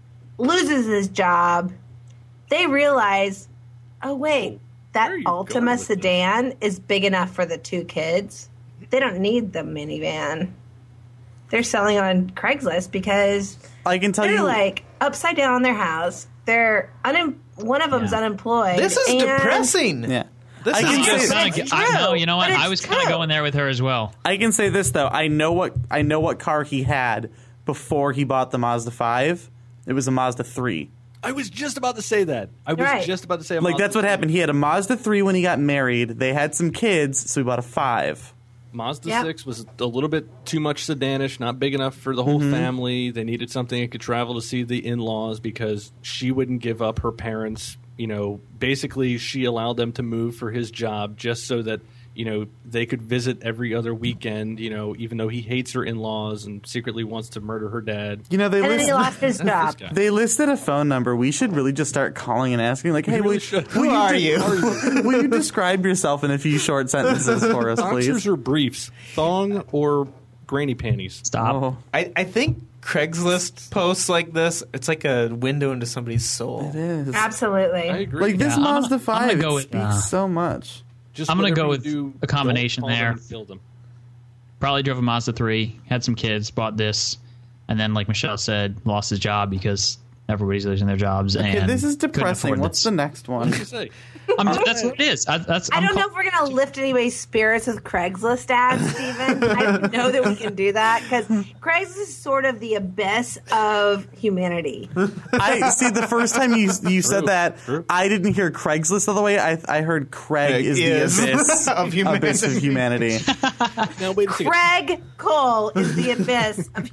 loses his job. They realize, oh, wait, that Where are you going Altima with this? sedan is big enough for the two kids. They don't need the minivan. They're selling on Craigslist because I can tell they're you. like upside down on their house. They're unem- one of them's Yeah. unemployed. This is and- depressing. yeah. This I is can I, was say- kinda, It's I know, true, you know what? but I it's was kind of true. going there with her as well. I can say this though. I know what I know what car he had before he bought the Mazda five. It was a Mazda three. I was just about to say that. I was Right. just about to say a Like Mazda that's what three. happened. He had a Mazda three when he got married. They had some kids, so he bought a five. Mazda Yep. six was a little bit too much sedanish, not big enough for the whole family. They needed something that could travel to see the in-laws because she wouldn't give up her parents. You know, basically she allowed them to move for his job just so that, you know, they could visit every other weekend, you know, even though he hates her in-laws and secretly wants to murder her dad. You know they And then he listed, lost his job. guy. they listed a phone number. We should really just start calling and asking, like, "Hey, really will, should. will Who are de- you? will you describe yourself in a few short sentences for us, Boxers please?" or briefs, thong or granny panties. Stop. Oh, I, I think Craigslist posts like this, it's like a window into somebody's soul. it is. Absolutely. I agree. Like this Yeah, I'm- Mazda I'm gonna five, go it with, speaks uh, so much. Just I'm gonna whatever go you with do, a combination don't call them there. and kill them. Probably drove a Mazda three, had some kids, bought this, and then, like Michelle said, lost his job because everybody's losing their jobs. Okay, and this is couldn't depressing. afford What's this. the next one? What do you say? I'm, that's what it is. I, that's, I I'm don't know call- if we're going to lift anybody's spirits with Craigslist ads, Stephen. I don't know that we can do that because Craigslist is sort of the abyss of humanity. I see. The first time you you said True, that, true. I didn't hear Craigslist all the way. I I heard Craig Craig is, is the abyss of humanity. abyss of humanity. Now wait a second. Craig Cole is the abyss of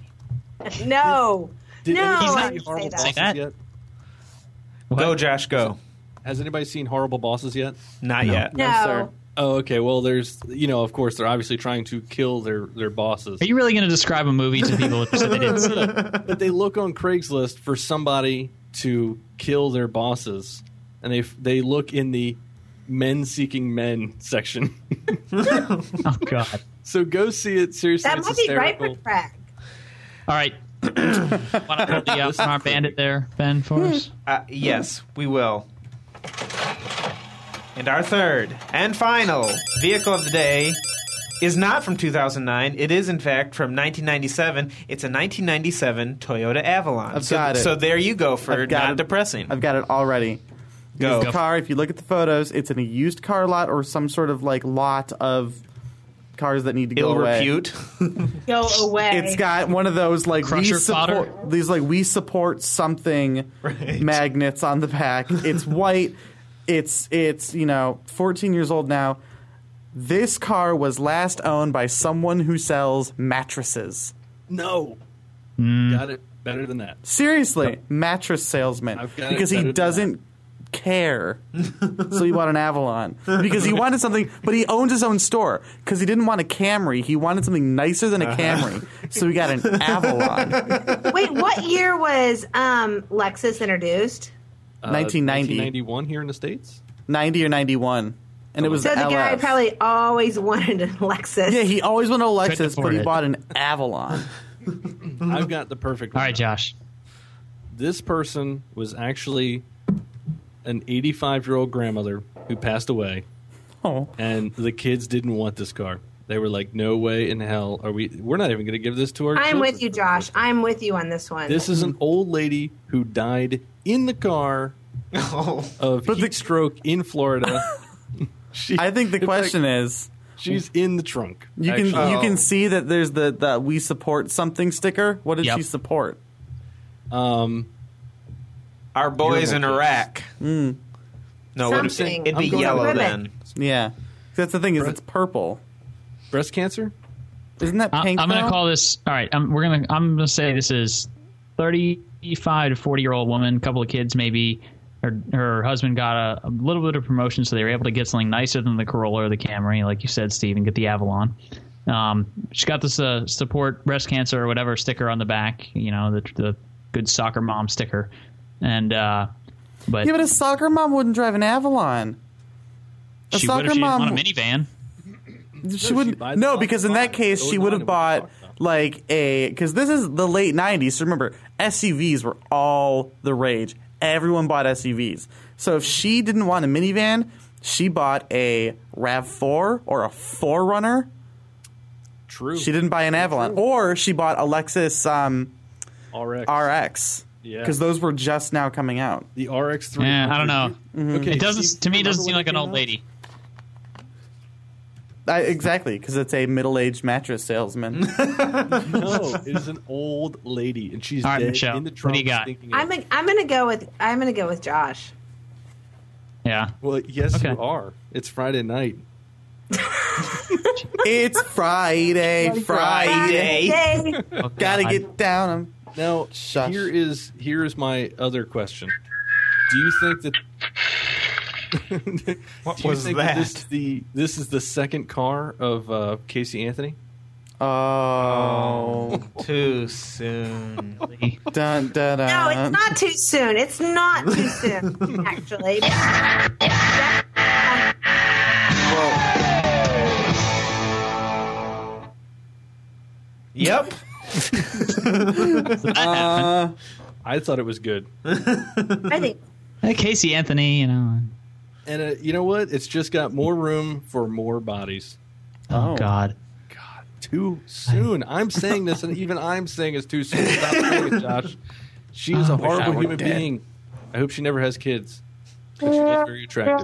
No. Did no, anybody I see didn't Horrible say Bosses that. that. yet? Go, Josh, go. Has anybody seen Horrible Bosses yet? Not yet. No. sir. Oh, okay. Well, there's, you know, of course, they're obviously trying to kill their, their bosses. Are you really going to describe a movie to people if they didn't see it? But they look on Craigslist for somebody to kill their bosses, and they they look in the men seeking men section. Oh, God. So go see it. Seriously, That it's might be right hysterical. for Craig. All right. Want to pull the uh, Smart Bandit there, Ben, for us? Uh, yes, we will. And our third and final vehicle of the day is not from two thousand nine. It is, in fact, from nineteen ninety-seven. It's a nineteen ninety-seven Toyota Avalon. I've so, got it. So there you go for I've got not it. depressing. I've got it already. Go. This Go. car, if you look at the photos, it's in a used car lot or some sort of like lot of cars that need to go Ill away. repute. Go away. It's got one of those like we Crusher support fodder? these like we support something Right. magnets on the back. It's white. It's it's you know fourteen years old now. This car was last owned by someone who sells mattresses. No. Mm. Got it better than that. Seriously, mattress salesman. I've got Because it better he than doesn't care. So he bought an Avalon. Because he wanted something, but he owns his own store. Because he didn't want a Camry. He wanted something nicer than a Camry. So he got an Avalon. Wait, what year was um, Lexus introduced? Uh, nineteen ninety. nineteen ninety-one here in the States? ninety or ninety-one. And it was So the L guy F. probably always wanted a Lexus. Yeah, he always wanted a Couldn't Lexus, afford but he it. bought an Avalon. I've got the perfect All one. right, Josh. This person was actually an eighty-five-year-old grandmother who passed away, Oh. and the kids didn't want this car. They were like, "No way in hell are we? We're not even going to give this to our." I'm children." with you, Josh. I'm with you on this one. This is an old lady who died in the car Oh. of But the- heat stroke in Florida. She, I think the in fact, question is, she's in the trunk. you can actually. you Oh. can see that there's the, the we support something sticker. What does Yep. she support? Um, Our boys in Earmuffs. Iraq. Mm. No, what if Something. it'd be I'm going yellow with it. then? Yeah. That's the thing is Bre- it's purple. breast cancer. Isn't that I, pink? I'm going though? to call this. All right, I'm, we're going to. I'm going to say this is thirty-five to forty year old woman, couple of kids maybe. Her, her husband got a, a little bit of promotion, so they were able to get something nicer than the Corolla or the Camry, like you said, Steve, and get the Avalon. Um, she got this uh, support breast cancer or whatever sticker on the back, you know, the, the good soccer mom sticker. And uh, but, Yeah, but a soccer mom wouldn't drive an Avalon. A she would soccer if she didn't mom want a minivan. She she wouldn't. buys No, the because in Model that five. case, Those she are would the have ones we bought talked about. like a. Because this is the late nineties. So remember, S U Vs were all the rage. Everyone bought S U Vs. So if she didn't want a minivan, she bought a RAV four or a four runner. True. She didn't buy an Avalon, or she bought a Lexus um, R X. R X. Yeah. Because those were just now coming out. The R X three. Yeah, I don't know. Okay, It doesn't. Steve, To me, it remember doesn't seem when like it an came old out? lady. I, exactly, because it's a middle-aged mattress salesman. No, it is an old lady, and she's All right, dead Michelle, in the what trunk. do you got? stinking I'm up. a, I'm gonna go with I'm gonna go with Josh. Yeah. Well, yes, Okay. you are. It's Friday night. It's Friday, Friday. Day. Yay. Oh, Gotta God. get down. on- Now, Shush. here is here is my other question. Do you think that? What do you was think that? this is the this is the second car of uh, Casey Anthony? Oh. Too soon. Dun, dun, dun. No, it's not too soon. It's not too soon, actually. Yep. Uh, I thought it was good, I think Hey, Casey Anthony, you know. and uh, you know what? It's just got more room for more bodies. Oh, Oh. God. God, too soon. I'm saying this, and even I'm saying it's too soon. Stop saying it, Josh. She is a I horrible were human dead. being. I hope she never has kids. But she is very attractive.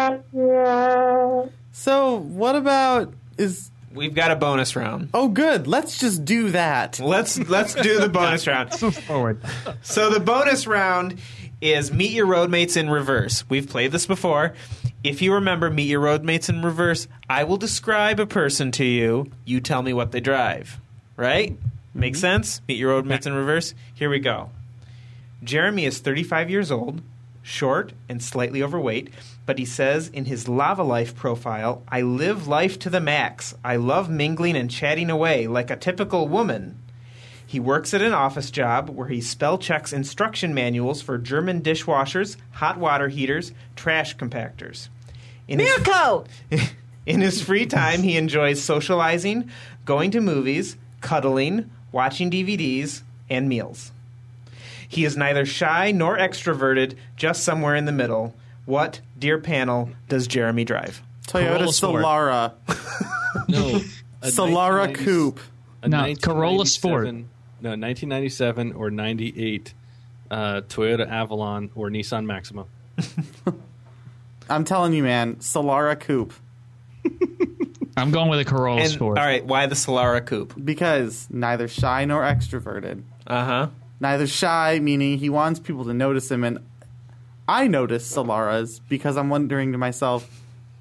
so, what about is? We've got a bonus round. Oh, good. Let's just do that. Let's let's do the bonus round. Forward. So the bonus round is Meet Your Roadmates in Reverse. We've played this before. If you remember Meet Your Roadmates in Reverse, I will describe a person to you. You tell me what they drive. Right? Make sense? Meet Your Roadmates in Reverse. Here we go. Jeremy is thirty-five years old, short and slightly overweight, but he says in his Lava Life profile, I live life to the max. I love mingling and chatting away like a typical woman. He works at an office job where he spell checks instruction manuals for German dishwashers, hot water heaters, trash compactors. In his, Mirko. in his free time, he enjoys socializing, going to movies, cuddling, watching D V Ds, and meals. He is neither shy nor extroverted, just somewhere in the middle. What, dear panel, does Jeremy drive? Toyota Corolla Sport. Solara. No, a Solara nineteen ninety Coupe. a No, nineteen Corolla Sport. ninety-seven No, nineteen ninety-seven or ninety-eight uh, Toyota Avalon or Nissan Maxima. I'm telling you, man, Solara Coupe. I'm going with a Corolla And, Sport. all right, why the Solara Coupe? Because neither shy nor extroverted. Uh-huh. Neither shy, meaning he wants people to notice him, and I notice Solaras because I'm wondering to myself,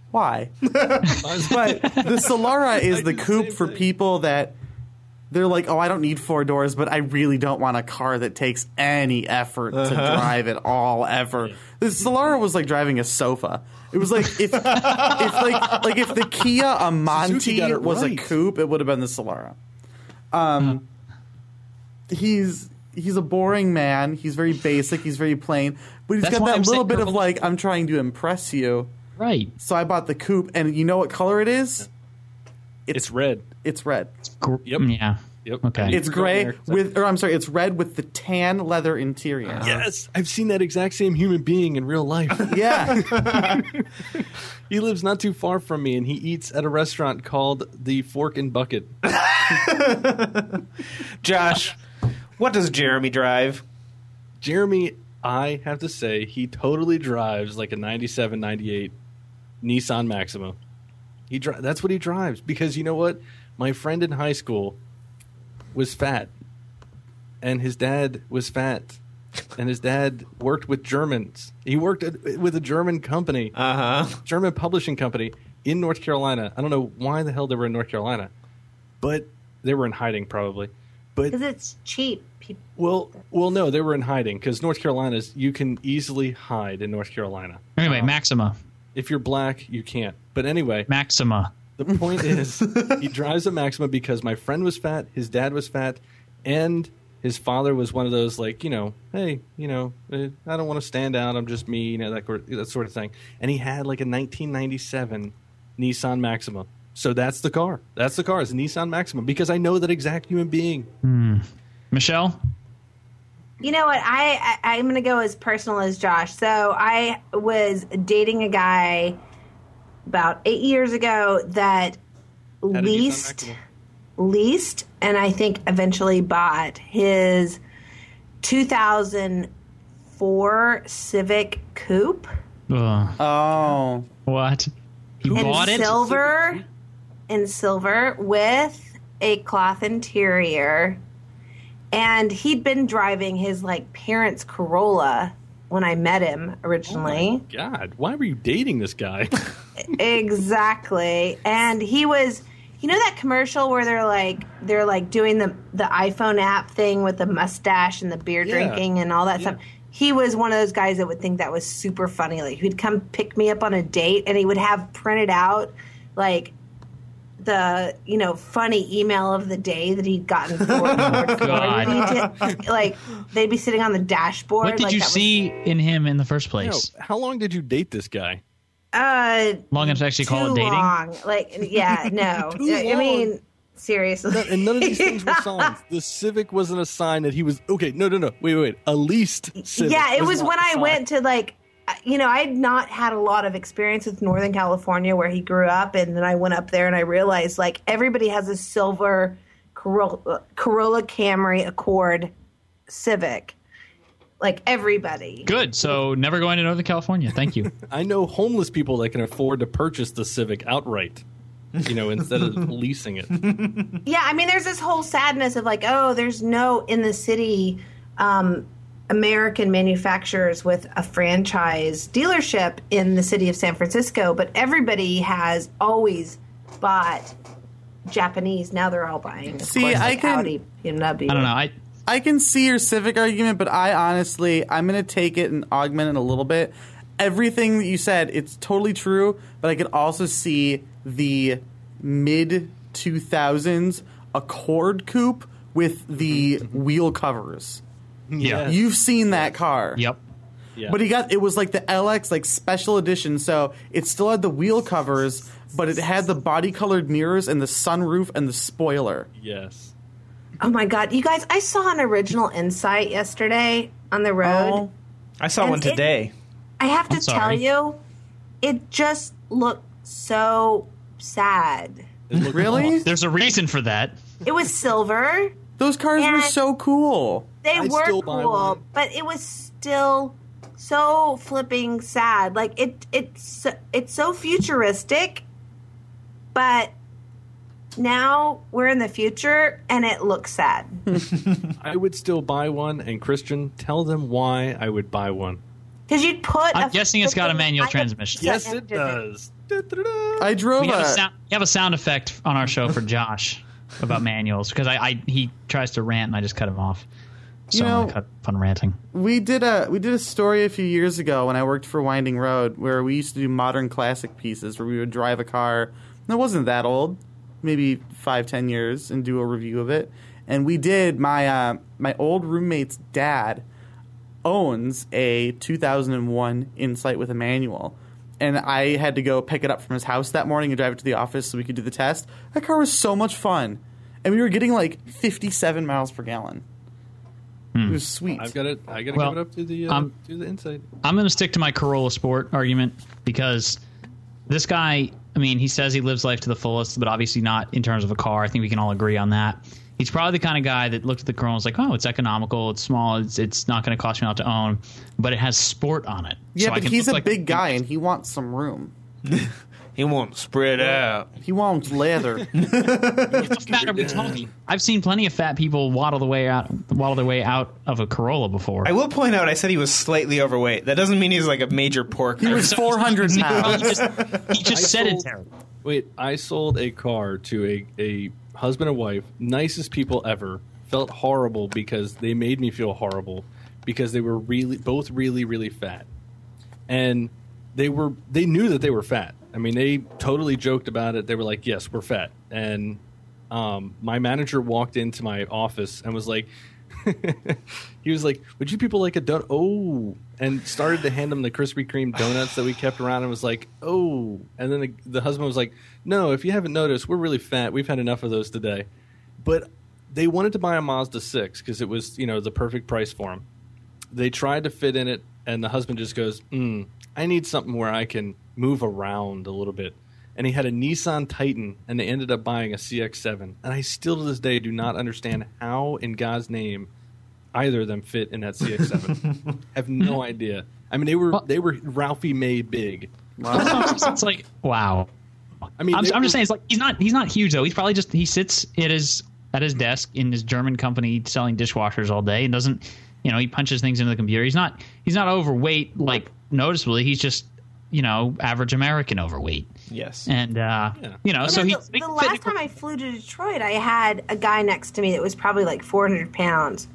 Why? But the Solara is the coupe for people that they're like, oh, I don't need four doors, but I really don't want a car that takes any effort to Uh-huh. drive at all ever. The Solara was like driving a sofa. It was like if, if like like if the Kia Suzuki got Amante it was right. a coupe, it would have been the Solara. Um, he's he's a boring man. He's very basic. He's very plain, but he's That's got why that I'm little saying bit of purple. like, I'm trying to impress you. Right. So I bought the coupe, and you know what color it is? It's red. It's red. Gr- Yep. Yeah. Yep. Okay. It's gray with, or I'm sorry, it's red with the tan leather interior. Yes, I've seen that exact same human being in real life. Yeah. He lives not too far from me, and he eats at a restaurant called the Fork and Bucket. Josh, what does Jeremy drive? Jeremy, I have to say, he totally drives like a ninety-seven, ninety-eight Nissan Maxima. He dri- That's what he drives. Because you know what? My friend in high school was fat, and his dad was fat, and his dad worked with Germans. He worked at, with a German company, Uh-huh. German publishing company in North Carolina. I don't know why the hell they were in North Carolina, but they were in hiding probably. But Because it's cheap. People, well, well, no, they were in hiding because North Carolina's you can easily hide in North Carolina. Anyway, Maxima. If you're black, you can't. But anyway, Maxima. the point is, he drives a Maxima because my friend was fat, his dad was fat, and his father was one of those like, you know, hey, you know, eh, I don't want to stand out, I'm just me, you know, that cor- that sort of thing. And he had like a nineteen ninety-seven Nissan Maxima. So that's the car. That's the car. It's a Nissan Maxima because I know that exact human being. Michelle? You know what? I, I I'm going to go as personal as Josh. So I was dating a guy about eight years ago that Had a Nissan leased Maxima. leased and I think eventually bought his two thousand four Civic Coupe Ugh. Oh. What? He in bought it? silver, in silver with a cloth interior. And he'd been driving his like parents' Corolla when I met him originally. God, why were you dating this guy? Exactly. And he was, you know that commercial where they're like they're like doing the the iPhone app thing with the mustache and the beer Yeah. drinking and all that Yeah. stuff. He was one of those guys that would think that was super funny. Like he'd come pick me up on a date and he would have printed out like the, you know, funny email of the day that he'd gotten for God. like they'd be sitting on the dashboard. What did like, you that was- see in him in the first No, place? how long did you date this guy? Uh, Long enough to actually call too it dating? long. Like, yeah, no. Too I I mean, long. seriously. And none of these things were signs. The Civic wasn't a sign that he was okay. No, no, no. Wait, wait, wait. A leased Civic. Yeah, it was not when a I sign. went to like, you know, I had not had a lot of experience with Northern California where he grew up, and then I went up there and I realized like everybody has a silver Corolla, Corolla Camry Accord Civic, like everybody. Good. So never going to Northern California. Thank you. I know homeless people that can afford to purchase the Civic outright. You know, instead of leasing it. Yeah, I mean, there's this whole sadness of like, oh, there's no in the city um, American manufacturers with a franchise dealership in the city of San Francisco, but everybody has always bought Japanese. Now they're all buying. Of See, course, I like can- Audi, B M W. I don't know. I I can see your Civic argument, but I honestly, I'm going to take it and augment it a little bit. Everything that you said, it's totally true, but I could also see the mid two thousands Accord coupe with the wheel covers. yeah. You've seen that car. Yep. Yeah. But he got, it was like the L X like special edition, so it still had the wheel covers, but it had the body colored mirrors and the sunroof and the spoiler. Yes. Oh my God, you guys! I saw an original Insight yesterday on the road. Oh. I saw And one it- today. I have to I'm tell sorry. you, it just looked so sad. It looked Really? awesome. There's a reason for that. It was silver. Those cars were And- so cool. They I'd were still buy cool, one. but it was still so flipping sad. Like it, it's it's so futuristic, but now we're in the future and it looks sad. I would still buy one, and Christian, tell them why I would buy one. Because you'd put. I'm a guessing it's got a flipping manual ninety percent transmission. Yes, it engine in. does. I drove We have, a a. sound, we have a sound effect on our show for Josh about manuals because I, I he tries to rant and I just cut him off. So You know- I'm gonna cut fun ranting. We did a we did a story a few years ago when I worked for Winding Road where we used to do modern classic pieces where we would drive a car that wasn't that old, maybe five ten years, and do a review of it. And we did my uh, my old roommate's dad owns a two thousand one Insight with a manual. And I had to go pick it up from his house that morning and drive it to the office so we could do the test. That car was so much fun. And we were getting like fifty-seven miles per gallon. It was sweet. I've got it. I got to Well, give it up to the uh, um, to the Insight. I'm going to stick to my Corolla Sport argument because this guy, I mean, he says he lives life to the fullest, but obviously not in terms of a car. I think we can all agree on that. He's probably the kind of guy that looked at the Corolla and was like, oh, it's economical, it's small, it's it's not going to cost me a lot to own, but it has sport on it. Yeah, So I but can he's look a like big guy and he wants some room. He won't spread out. He wants leather. How fat are we talking? I've seen plenty of fat people waddle the way out, waddle their way out of a Corolla before. I will point out, I said he was slightly overweight. That doesn't mean he's like a major pork. He was four hundred He pounds. just, he just I sedentary. sold- Wait, I sold a car to a, a husband and wife, nicest people ever. Felt horrible because they made me feel horrible because they were really both really really fat, and they were they knew that they were fat. I mean, they totally joked about it. They were like, "Yes, we're fat." And um, my manager walked into my office and was like, he was like, "Would you people like a donut?" Oh, and started to hand them the Krispy Kreme donuts that we kept around, and was like, "Oh." And then the, the husband was like, "No, if you haven't noticed, we're really fat. We've had enough of those today." But they wanted to buy a Mazda six because it was, you know, the perfect price for them. They tried to fit in it, and the husband just goes, mm, I need something where I can move around a little bit. And he had a Nissan Titan, and they ended up buying a C X seven. And I still to this day do not understand how, in God's name, either of them fit in that C X seven. I have no idea. I mean, they were they were Ralphie May big. It's like, wow. I mean, I'm, they I'm were- just saying, it's like he's not he's not huge though. He's probably just he sits at his at his desk in his German company selling dishwashers all day and doesn't, you know, he punches things into the computer. He's not he's not overweight like noticeably. He's just, you know, average American overweight. Yes. And uh, Yeah. you know, You so know, he the, the last time I flew to Detroit, I had a guy next to me that was probably like four hundred pounds.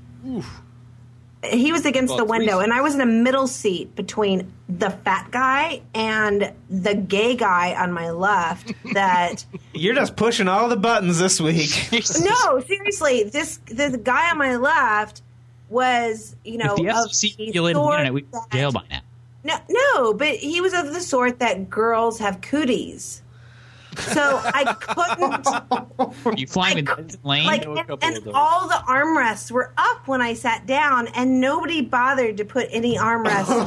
He was against Well, the window, three- and I was in a middle seat between the fat guy and the gay guy on my left. That You're just pushing all the buttons this week. no, seriously, this the, the guy on my left was, you know, if the of F C C the regulated the sort internet, we'd be that- in jail by now. No, no, but he was of the sort that girls have cooties. So I couldn't. Were you flying I with cou- Nathan Lane? Like, know a and, couple and of those. all the armrests were up when I sat down, and nobody bothered to put any armrests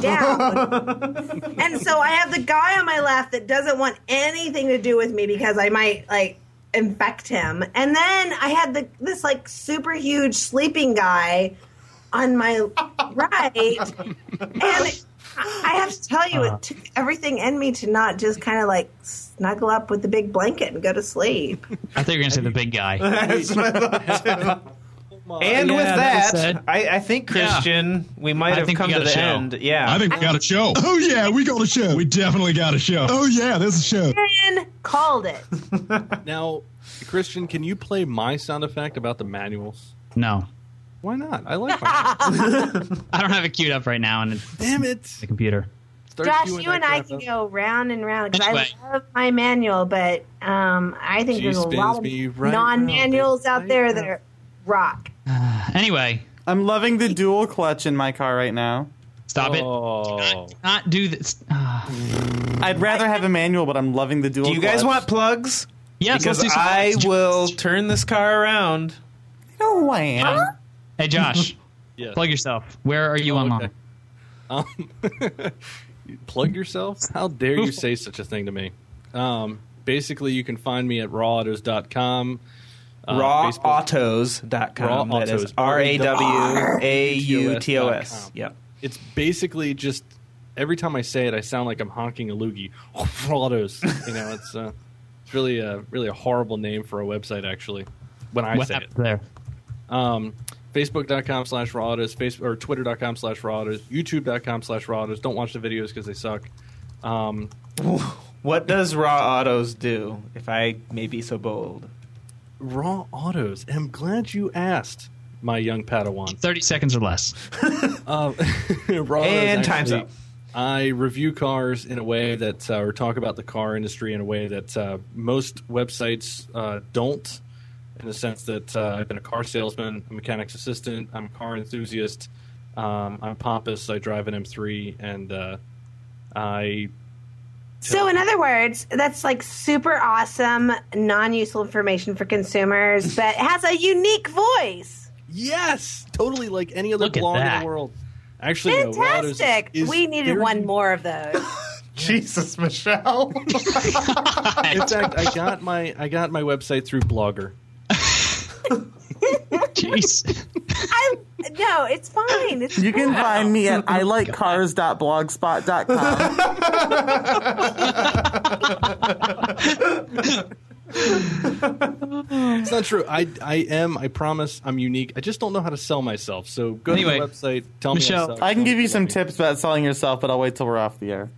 down. And so I have the guy on my left that doesn't want anything to do with me because I might like infect him, and then I had the this like super huge sleeping guy on my right, and I have to tell you, it took everything in me to not just kind of like snuggle up with the big blanket and go to sleep. I thought you were going to say the big guy. That's what I thought too. And Yeah, with that that, was said. I, I think, Yeah. Christian, we might I have think we come got to a the show. end. Yeah. I think we got a show. Oh, yeah, we got a show. We definitely got a show. Oh, yeah, there's a show. And called it. Now, Christian, can you play my sound effect about the manuals? No. Why not? I like my I don't have it queued up right now on Damn it. the computer. Start Josh, queuing you that and I crap can up. go round and round because Anyway. I love my manual, but um, I think She there's a spins lot of me right non-manuals round, out there right that are rock. Anyway, I'm loving the dual clutch in my car right now. stop it. Oh. Do not do this. Ah. I'd rather have a manual, but I'm loving the dual Do you guys clutch. want plugs? Yes, let's Because do some I plugs. will turn this car around. No way. Hey, Josh, Yes. plug yourself. Where are you Oh, online? okay. Um, plug yourself? How dare you say such a thing to me? Um, basically, you can find me at raw autos dot com. Uh, raw Facebook- autos dot com. Raw That is Autos. R A W A U T O S. Yep. It's basically just every time I say it, I sound like I'm honking a loogie. Raw Autos. You know, it's uh, it's really a really a horrible name for a website. Actually, when I What say it. happened there? Um, Facebook.com slash raw autos, Facebook or Twitter.com slash raw autos, YouTube.com slash raw autos. Don't watch the videos because they suck. Um, What does Raw Autos do, if I may be so bold? Raw Autos. I'm glad you asked, my young Padawan. thirty seconds or less. um, Raw and Autos time's actually, up. I review cars in a way that, uh, or talk about the car industry in a way that uh, most websites uh, don't, in the sense that uh, I've been a car salesman, a mechanic's assistant, I'm a car enthusiast, um, I'm pompous, I drive an M three, and uh, I... So, in other words, that's like super awesome, non-useful information for consumers, but has a unique voice. Yes! Totally like any other Look at blog in that. the world. Actually, no, Raw Autos Fantastic. is We needed very- one more of those. Jesus, Michelle. In fact, I got my I got my website through Blogger. Jeez. I no, it's fine. It's You can cool. find me at I like cars dot blogspot dot com. It's not true. I I am. I promise. I'm unique. I just don't know how to sell myself. So go Anyway, to the website. Tell Michelle, me. I, suck. I can Don't give you promote some me. tips about selling yourself, but I'll wait till we're off the air.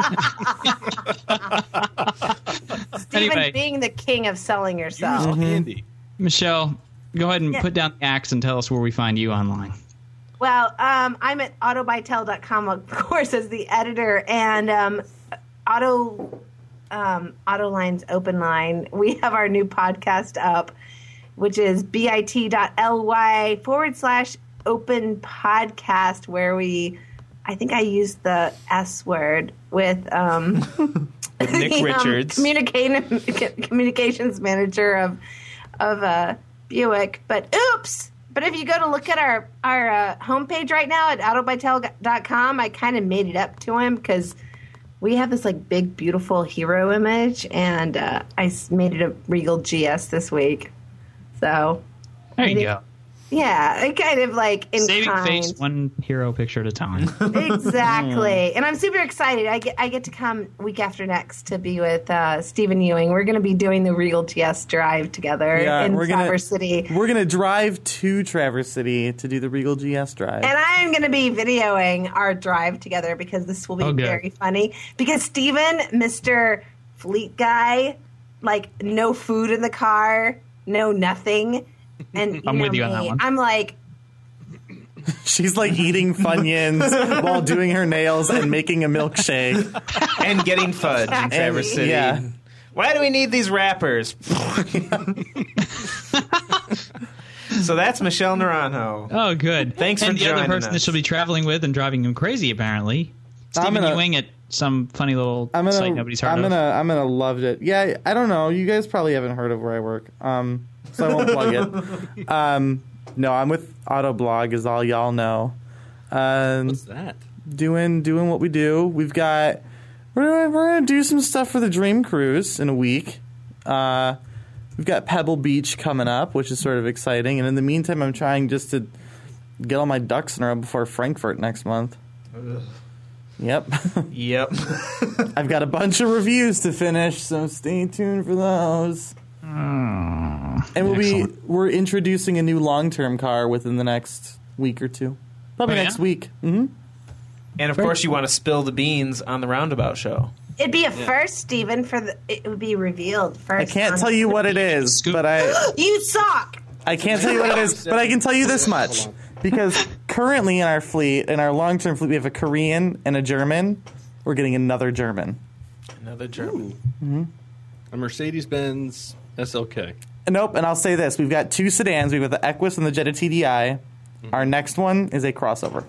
Stephen Anyway. being the king of selling yourself. Use Andy. Michelle, go ahead and Yeah. put down the axe and tell us where we find you online. Well, um, I'm at autobytel dot com, of course, as the editor, and um, Auto um, Autoline's Open Line. We have our new podcast up, which is bit.ly forward slash open podcast, where we, I think I used the S word with um, With Nick the, um, Richards. communica- communications manager of of uh, Buick. But oops. But if you go to look at our our uh, homepage right now at autobytel dot com, I kind of made it up to him because we have this like big, beautiful hero image, and uh, I s- made it a Regal G S this week. So There you think- go. yeah, I kind of like in Saving kind. face one hero picture at a time. Exactly. And I'm super excited. I get I get to come week after next to be with uh, Stephen Ewing. We're going to be doing the Regal G S drive together Yeah, in we're gonna- Traverse City. We're gonna drive to Traverse City to do the Regal G S drive. And I'm going to be videoing our drive together because this will be Oh, good. very funny. Because Stephen, Mister Fleet Guy, like no food in the car, no nothing. And you I'm know with you on me, that one. I'm like, She's like eating Funyuns while doing her nails and making a milkshake. And getting fudge in Traverse City. Yeah. Why do we need these wrappers? So that's Michelle Naranjo. Oh, good. Thanks for and the other joining person us. that she'll be traveling with and driving him crazy, apparently. Stephen gonna- Ewing at some funny little I'm gonna, site nobody's heard I'm of. gonna, I'm gonna love it. Yeah, I don't know. You guys probably haven't heard of where I work, um, so I won't plug it. Um, no, I'm with Autoblog, as all y'all know. Um, What's that? doing, doing what we do. We've got, we're gonna, we're gonna do some stuff for the Dream Cruise in a week. Uh, we've got Pebble Beach coming up, which is sort of exciting. And in the meantime, I'm trying just to get all my ducks in a row before Frankfurt next month. Yep. Yep. I've got a bunch of reviews to finish, so stay tuned for those. Oh, And we'll excellent. be we're introducing a new long-term car within the next week or two. Probably Oh, yeah? next week. hmm And of course, you want to spill the beans on the Roundabout Show. it'd be a first, Stephen, for the, it would be revealed I first. can't on- tell you what it is, Scoop. but I You suck! I can't tell you what it is, but I can tell you this much. Because currently in our fleet, in our long-term fleet, we have a Korean and a German. We're getting another German. Another German. A Mercedes-Benz S L K. Nope, and I'll say this. We've got two sedans. We've got the Equus and the Jetta T D I. Our next one is a crossover.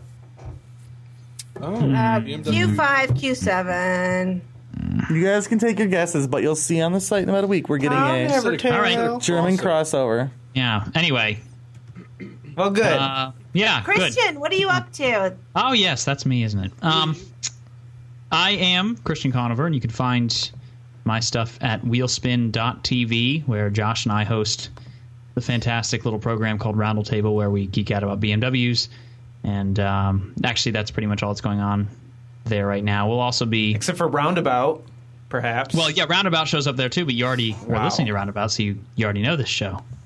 Oh, Uh, B M W. Q five, Q seven. You guys can take your guesses, but you'll see on the site in about a week we're getting I'll a never tell. All right. German crossover. Yeah. Anyway. Well, good. Uh, yeah, good. Christian, what are you up to? Oh, yes, that's me, isn't it? Um, I am Christian Conover, and you can find my stuff at wheelspin dot t v, where Josh and I host the fantastic little program called Roundel Table, where we geek out about B M Ws. And um, actually, that's pretty much all that's going on there right now. We'll also be... Except for Roundabout, perhaps. Well, yeah, Roundabout shows up there, too, but you already Wow. are listening to Roundabout, so you, you already know this show.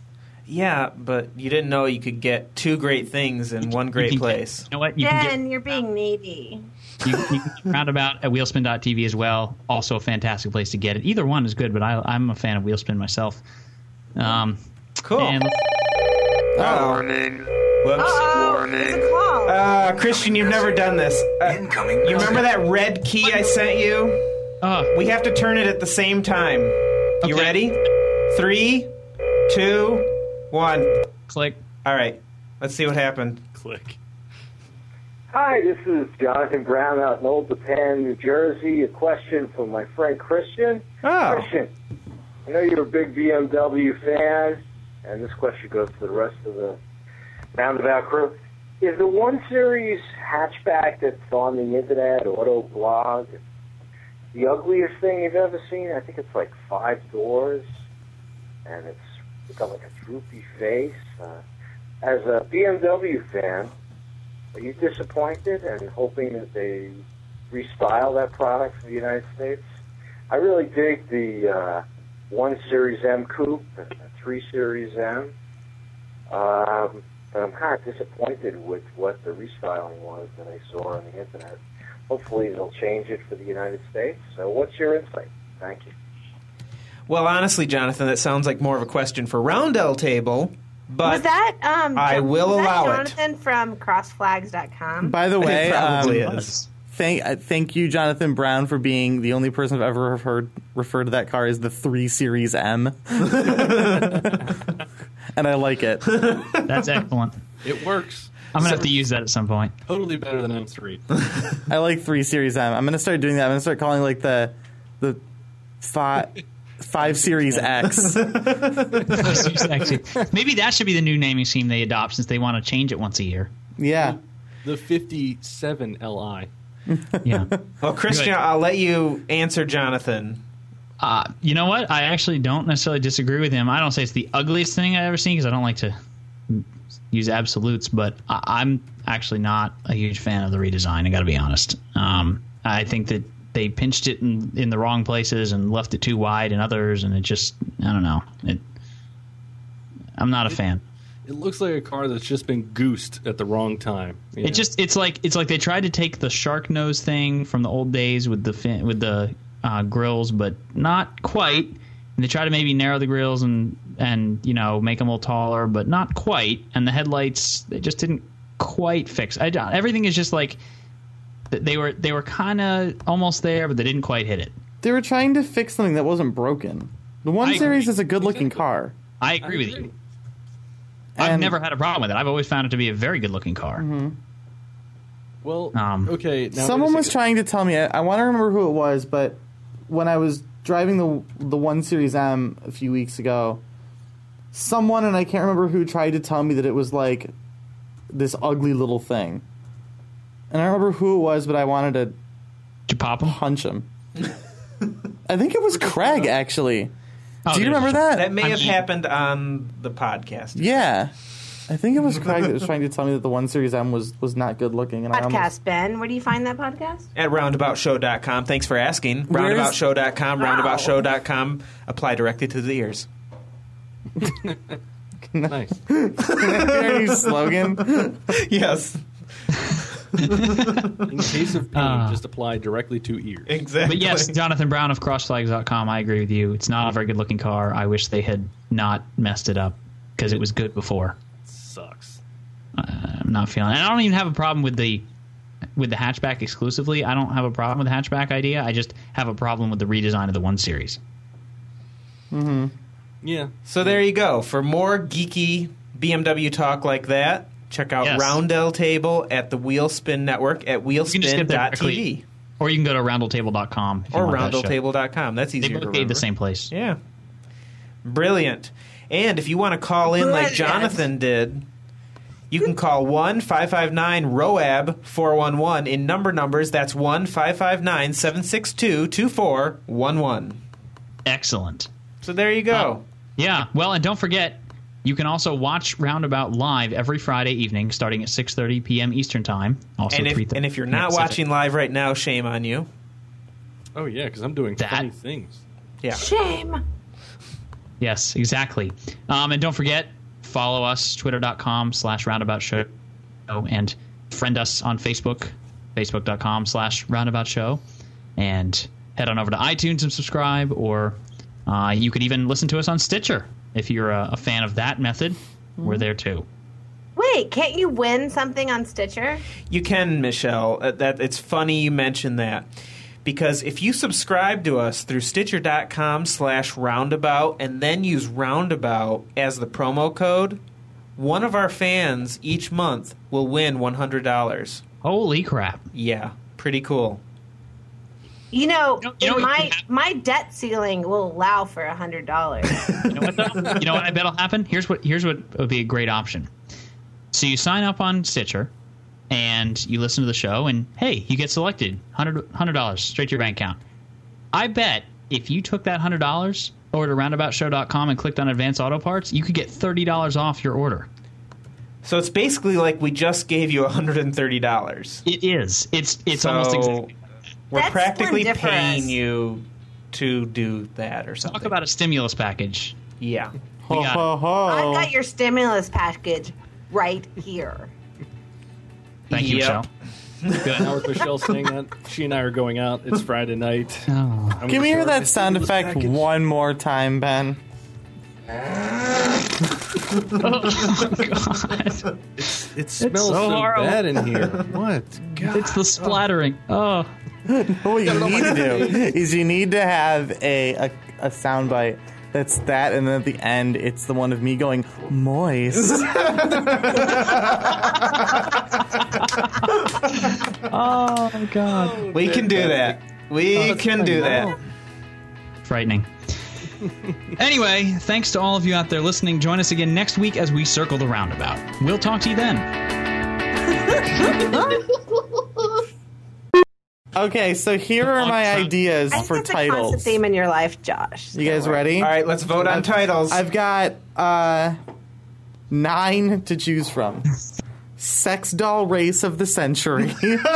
Yeah, but you didn't know you could get two great things in one great can place. Get, you know what? You Ben, can get, you're being needy. You, you can get Roundabout at wheelspin dot t v as well. Also a fantastic place to get it. Either one is good, but I, I'm a fan of Wheelspin myself. Um, cool. And oh. Warning. Whoops. Uh-oh. Warning. It's a call. Uh, Christian, you've never done this. Uh, Incoming. you remember that red key I sent you? uh, We have to turn it at the same time. You Okay. ready? Three, two, one. click. All right. Let's see what happened. Click. Hi, this is Jonathan Brown out in Old Japan, New Jersey. A question from my friend Christian. Oh. Christian, I know you're a big B M W fan, and this question goes to the rest of the Roundabout crew. Is the one Series hatchback that's on the internet, auto blog, the ugliest thing you've ever seen? I think it's like five doors, and it's got like a droopy face. Uh, as a B M W fan, are you disappointed and hoping that they restyle that product for the United States? I really dig the uh, one Series M Coupe and the three Series M. Um, but I'm kind of disappointed with what the restyling was that I saw on the internet. Hopefully they'll change it for the United States. So what's your insight? Thank you. Well, honestly, Jonathan, that sounds like more of a question for Roundel Table. But was that um? I will was allow that it. Jonathan from cross flags dot com? By the way, It probably um, is. Thank, uh, thank you, Jonathan Brown, for being the only person I've ever heard refer to that car as the three Series M. And I like it. That's excellent. It works. I'm going to have to use that at some point. Totally better than M three. I like three Series M. I'm going to start doing that. I'm going to start calling like the the five five Series X. Maybe that should be the new naming scheme they adopt since they want to change it once a year. Yeah. The fifty-seven L I. Yeah. Well, Christian, Good. I'll let you answer Jonathan. Uh, you know what? I actually don't necessarily disagree with him. I don't say it's the ugliest thing I've ever seen because I don't like to use absolutes, but I- I'm actually not a huge fan of the redesign. I got to be honest. Um, I think that they pinched it in, in the wrong places and left it too wide in others, and it just I don't know. It. I'm not a fan. It looks like a car that's just been goosed at the wrong time. you know? It just it's like it's like they tried to take the shark nose thing from the old days with the fin, with the uh, grills, but not quite. And they try to maybe narrow the grills and and you know make them a little taller, but not quite. And the headlights they just didn't quite fix. I, everything is just like they were they were kind of almost there, but they didn't quite hit it. They were trying to fix something that wasn't broken. The one I Series agree. is a good-looking car. I agree with you. I've And- never had a problem with it. I've always found it to be a very good-looking car. Mm-hmm. Well, Um, okay. Now Someone wait a was second. trying to tell me. I, I want to remember who it was, but when I was driving the the one Series M a few weeks ago, someone and I can't remember who tried to tell me that it was like this ugly little thing. And I don't remember who it was, but I wanted to Did you pop him? punch him. I think it was Craig, actually. Oh, Do you there's- remember that? That may I have mean- happened on the podcast. Yeah. I think it was Craig that was trying to tell me that the one Series M was, was not good looking. And I Podcast, almost, Ben. Where do you find that podcast? At roundabout show dot com. Thanks for asking. Where's- roundabout show dot com, Wow. roundabout show dot com. Apply directly to the ears. Nice. Our new slogan. Yes. In case of pain, Ah. just apply directly to ears. Exactly. But yes, Jonathan Brown of cross flags dot com, I agree with you. It's not a very good looking car. I wish they had not messed it up because it was good before. Sucks. Uh, I'm not feeling it. And I don't even have a problem with the with the hatchback exclusively. I don't have a problem with the hatchback idea. I just have a problem with the redesign of the one Series. Yeah. So there you go. For more geeky B M W talk like that, check out Yes. Roundel Table at the Wheelspin Network at You can just wheelspin get there dot t directly. v Or you can go to roundel table dot com if you or want that roundel show. table dot com. That's They easier to both remember. gave the same place. Yeah. Brilliant. And if you want to call in like Brilliant. Jonathan did, you can call one five five nine R O A B four one one in number numbers. That's one five five nine seven six two two four one one. Excellent. So there you go. Yeah. Well, and don't forget, you can also watch Roundabout live every Friday evening starting at six thirty p.m. Eastern Time. Also, and, if, three thirty and if you're not Pacific. watching live right now, shame on you. Oh yeah, because I'm doing That- funny things. Yeah. Shame. Yes, exactly. Um, and don't forget, follow us, twitter.com slash roundabout show, and friend us on Facebook, facebook.com slash roundabout show, and head on over to iTunes and subscribe, or uh, you could even listen to us on Stitcher. If you're a, a fan of that method, mm-hmm. we're there too. Wait, can't you win something on Stitcher? You can, Michelle. Uh, that it's funny you mentioned that. Because if you subscribe to us through Stitcher.com slash roundabout and then use roundabout as the promo code, one of our fans each month will win one hundred dollars. Holy crap. Yeah, pretty cool. You know, you know, you know my my debt ceiling will allow for one hundred dollars. You know what, though? You know what I bet will happen? Here's what, here's what would be a great option. So you sign up on Stitcher, and you listen to the show, and hey, you get selected. one hundred dollars straight to your bank account. I bet if you took that one hundred dollars over to roundabout show dot com and clicked on Advanced Auto Parts, you could get thirty dollars off your order. So it's basically like we just gave you one hundred thirty dollars. It is. It's it's so almost exactly. We're That's practically splendiferous. paying you to do that or something. Talk about a stimulus package. Yeah. We got ho, it. ho. I've got your stimulus package right here. Thank you, Yep. Michelle. Good. Now with Michelle saying that, she and I are going out. It's Friday night. Oh. I'm Can gonna we hear show her that my sound stimulus effect package. one more time, Ben? Oh, God. It smells so so, horrible. bad in here. What? God. It's the splattering. Oh. What you need to do is you need to have a, a, a sound bite that's that, and then at the end, it's the one of me going, moist. Oh, my God. We can do that. We Oh, can do that. Frightening. Anyway, thanks to all of you out there listening. Join us again next week as we circle the roundabout. We'll talk to you then. Okay, so here are my ideas I think for that's a constant titles. theme in your life, Josh. You guys ready? All right, let's vote on I've- titles. I've got uh, nine to choose from. Sex doll race of the century.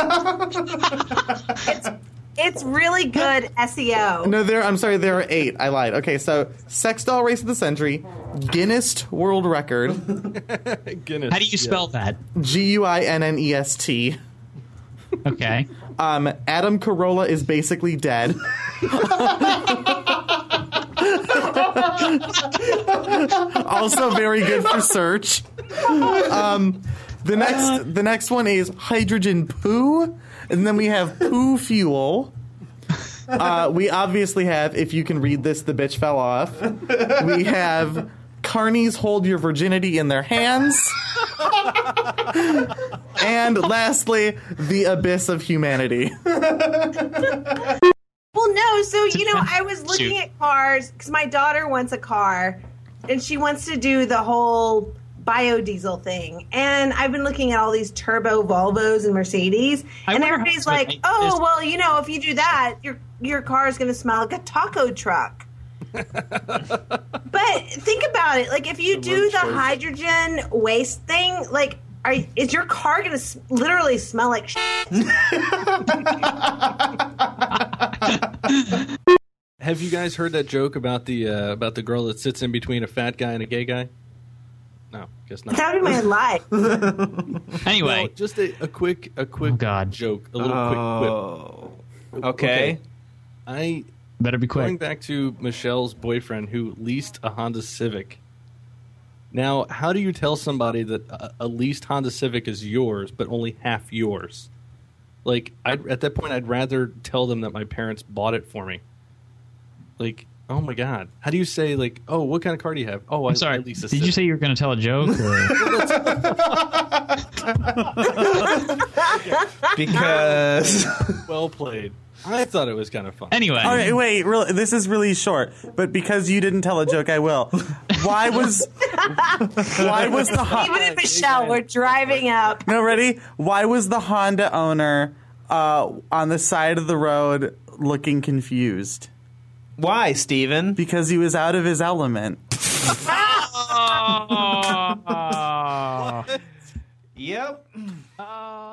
It's, it's really good S E O. No, there. I'm sorry, there are eight. I lied. Okay, so sex doll race of the century, Guinness World Record, Guinness. How do you spell that? G U I N N E S T. Okay. Um, Adam Carolla is basically dead. Also very good for search. Um, the next, the next one is hydrogen poo, and then we have poo fuel. Uh, we obviously have, if you can read this, the bitch fell off. We have carnies hold your virginity in their hands. And lastly, the abyss of humanity. Well, no. So, you know, I was looking at cars because my daughter wants a car and she wants to do the whole biodiesel thing. And I've been looking at all these turbo Volvos and Mercedes. I and wonder everybody's how it's like, gonna make oh, this- well, you know, if you do that, your your car is going to smell like a taco truck. But think about it. Like, if you The do road the choice. hydrogen waste thing, like, are, is your car going to s- literally smell like shit? Have you guys heard that joke about the uh, about the girl that sits in between a fat guy and a gay guy? No, guess not. That would be my life. Anyway. No, just a, a quick a quick Oh, God. joke, a little Oh. quick Okay. quip. I Better be going quick. back to Michelle's boyfriend who leased a Honda Civic. Now, how do you tell somebody that a, a leased Honda Civic is yours, but only half yours? Like, I'd, at that point, I'd rather tell them that my parents bought it for me. Like, oh my God, how do you say like, oh, what kind of car do you have? Oh, I, I'm sorry. I lease a Did you Civic. say you were going to tell a joke? Or? Because Well played. I thought it was kind of fun. Anyway. All right, wait. Really, this is really short, but because you didn't tell a joke, I will. Why was why was the Even Honda? and Michelle, we're driving up. No, ready? Why was the Honda owner uh, on the side of the road looking confused? why, Steven? Because he was out of his element. Oh. Yep. Oh.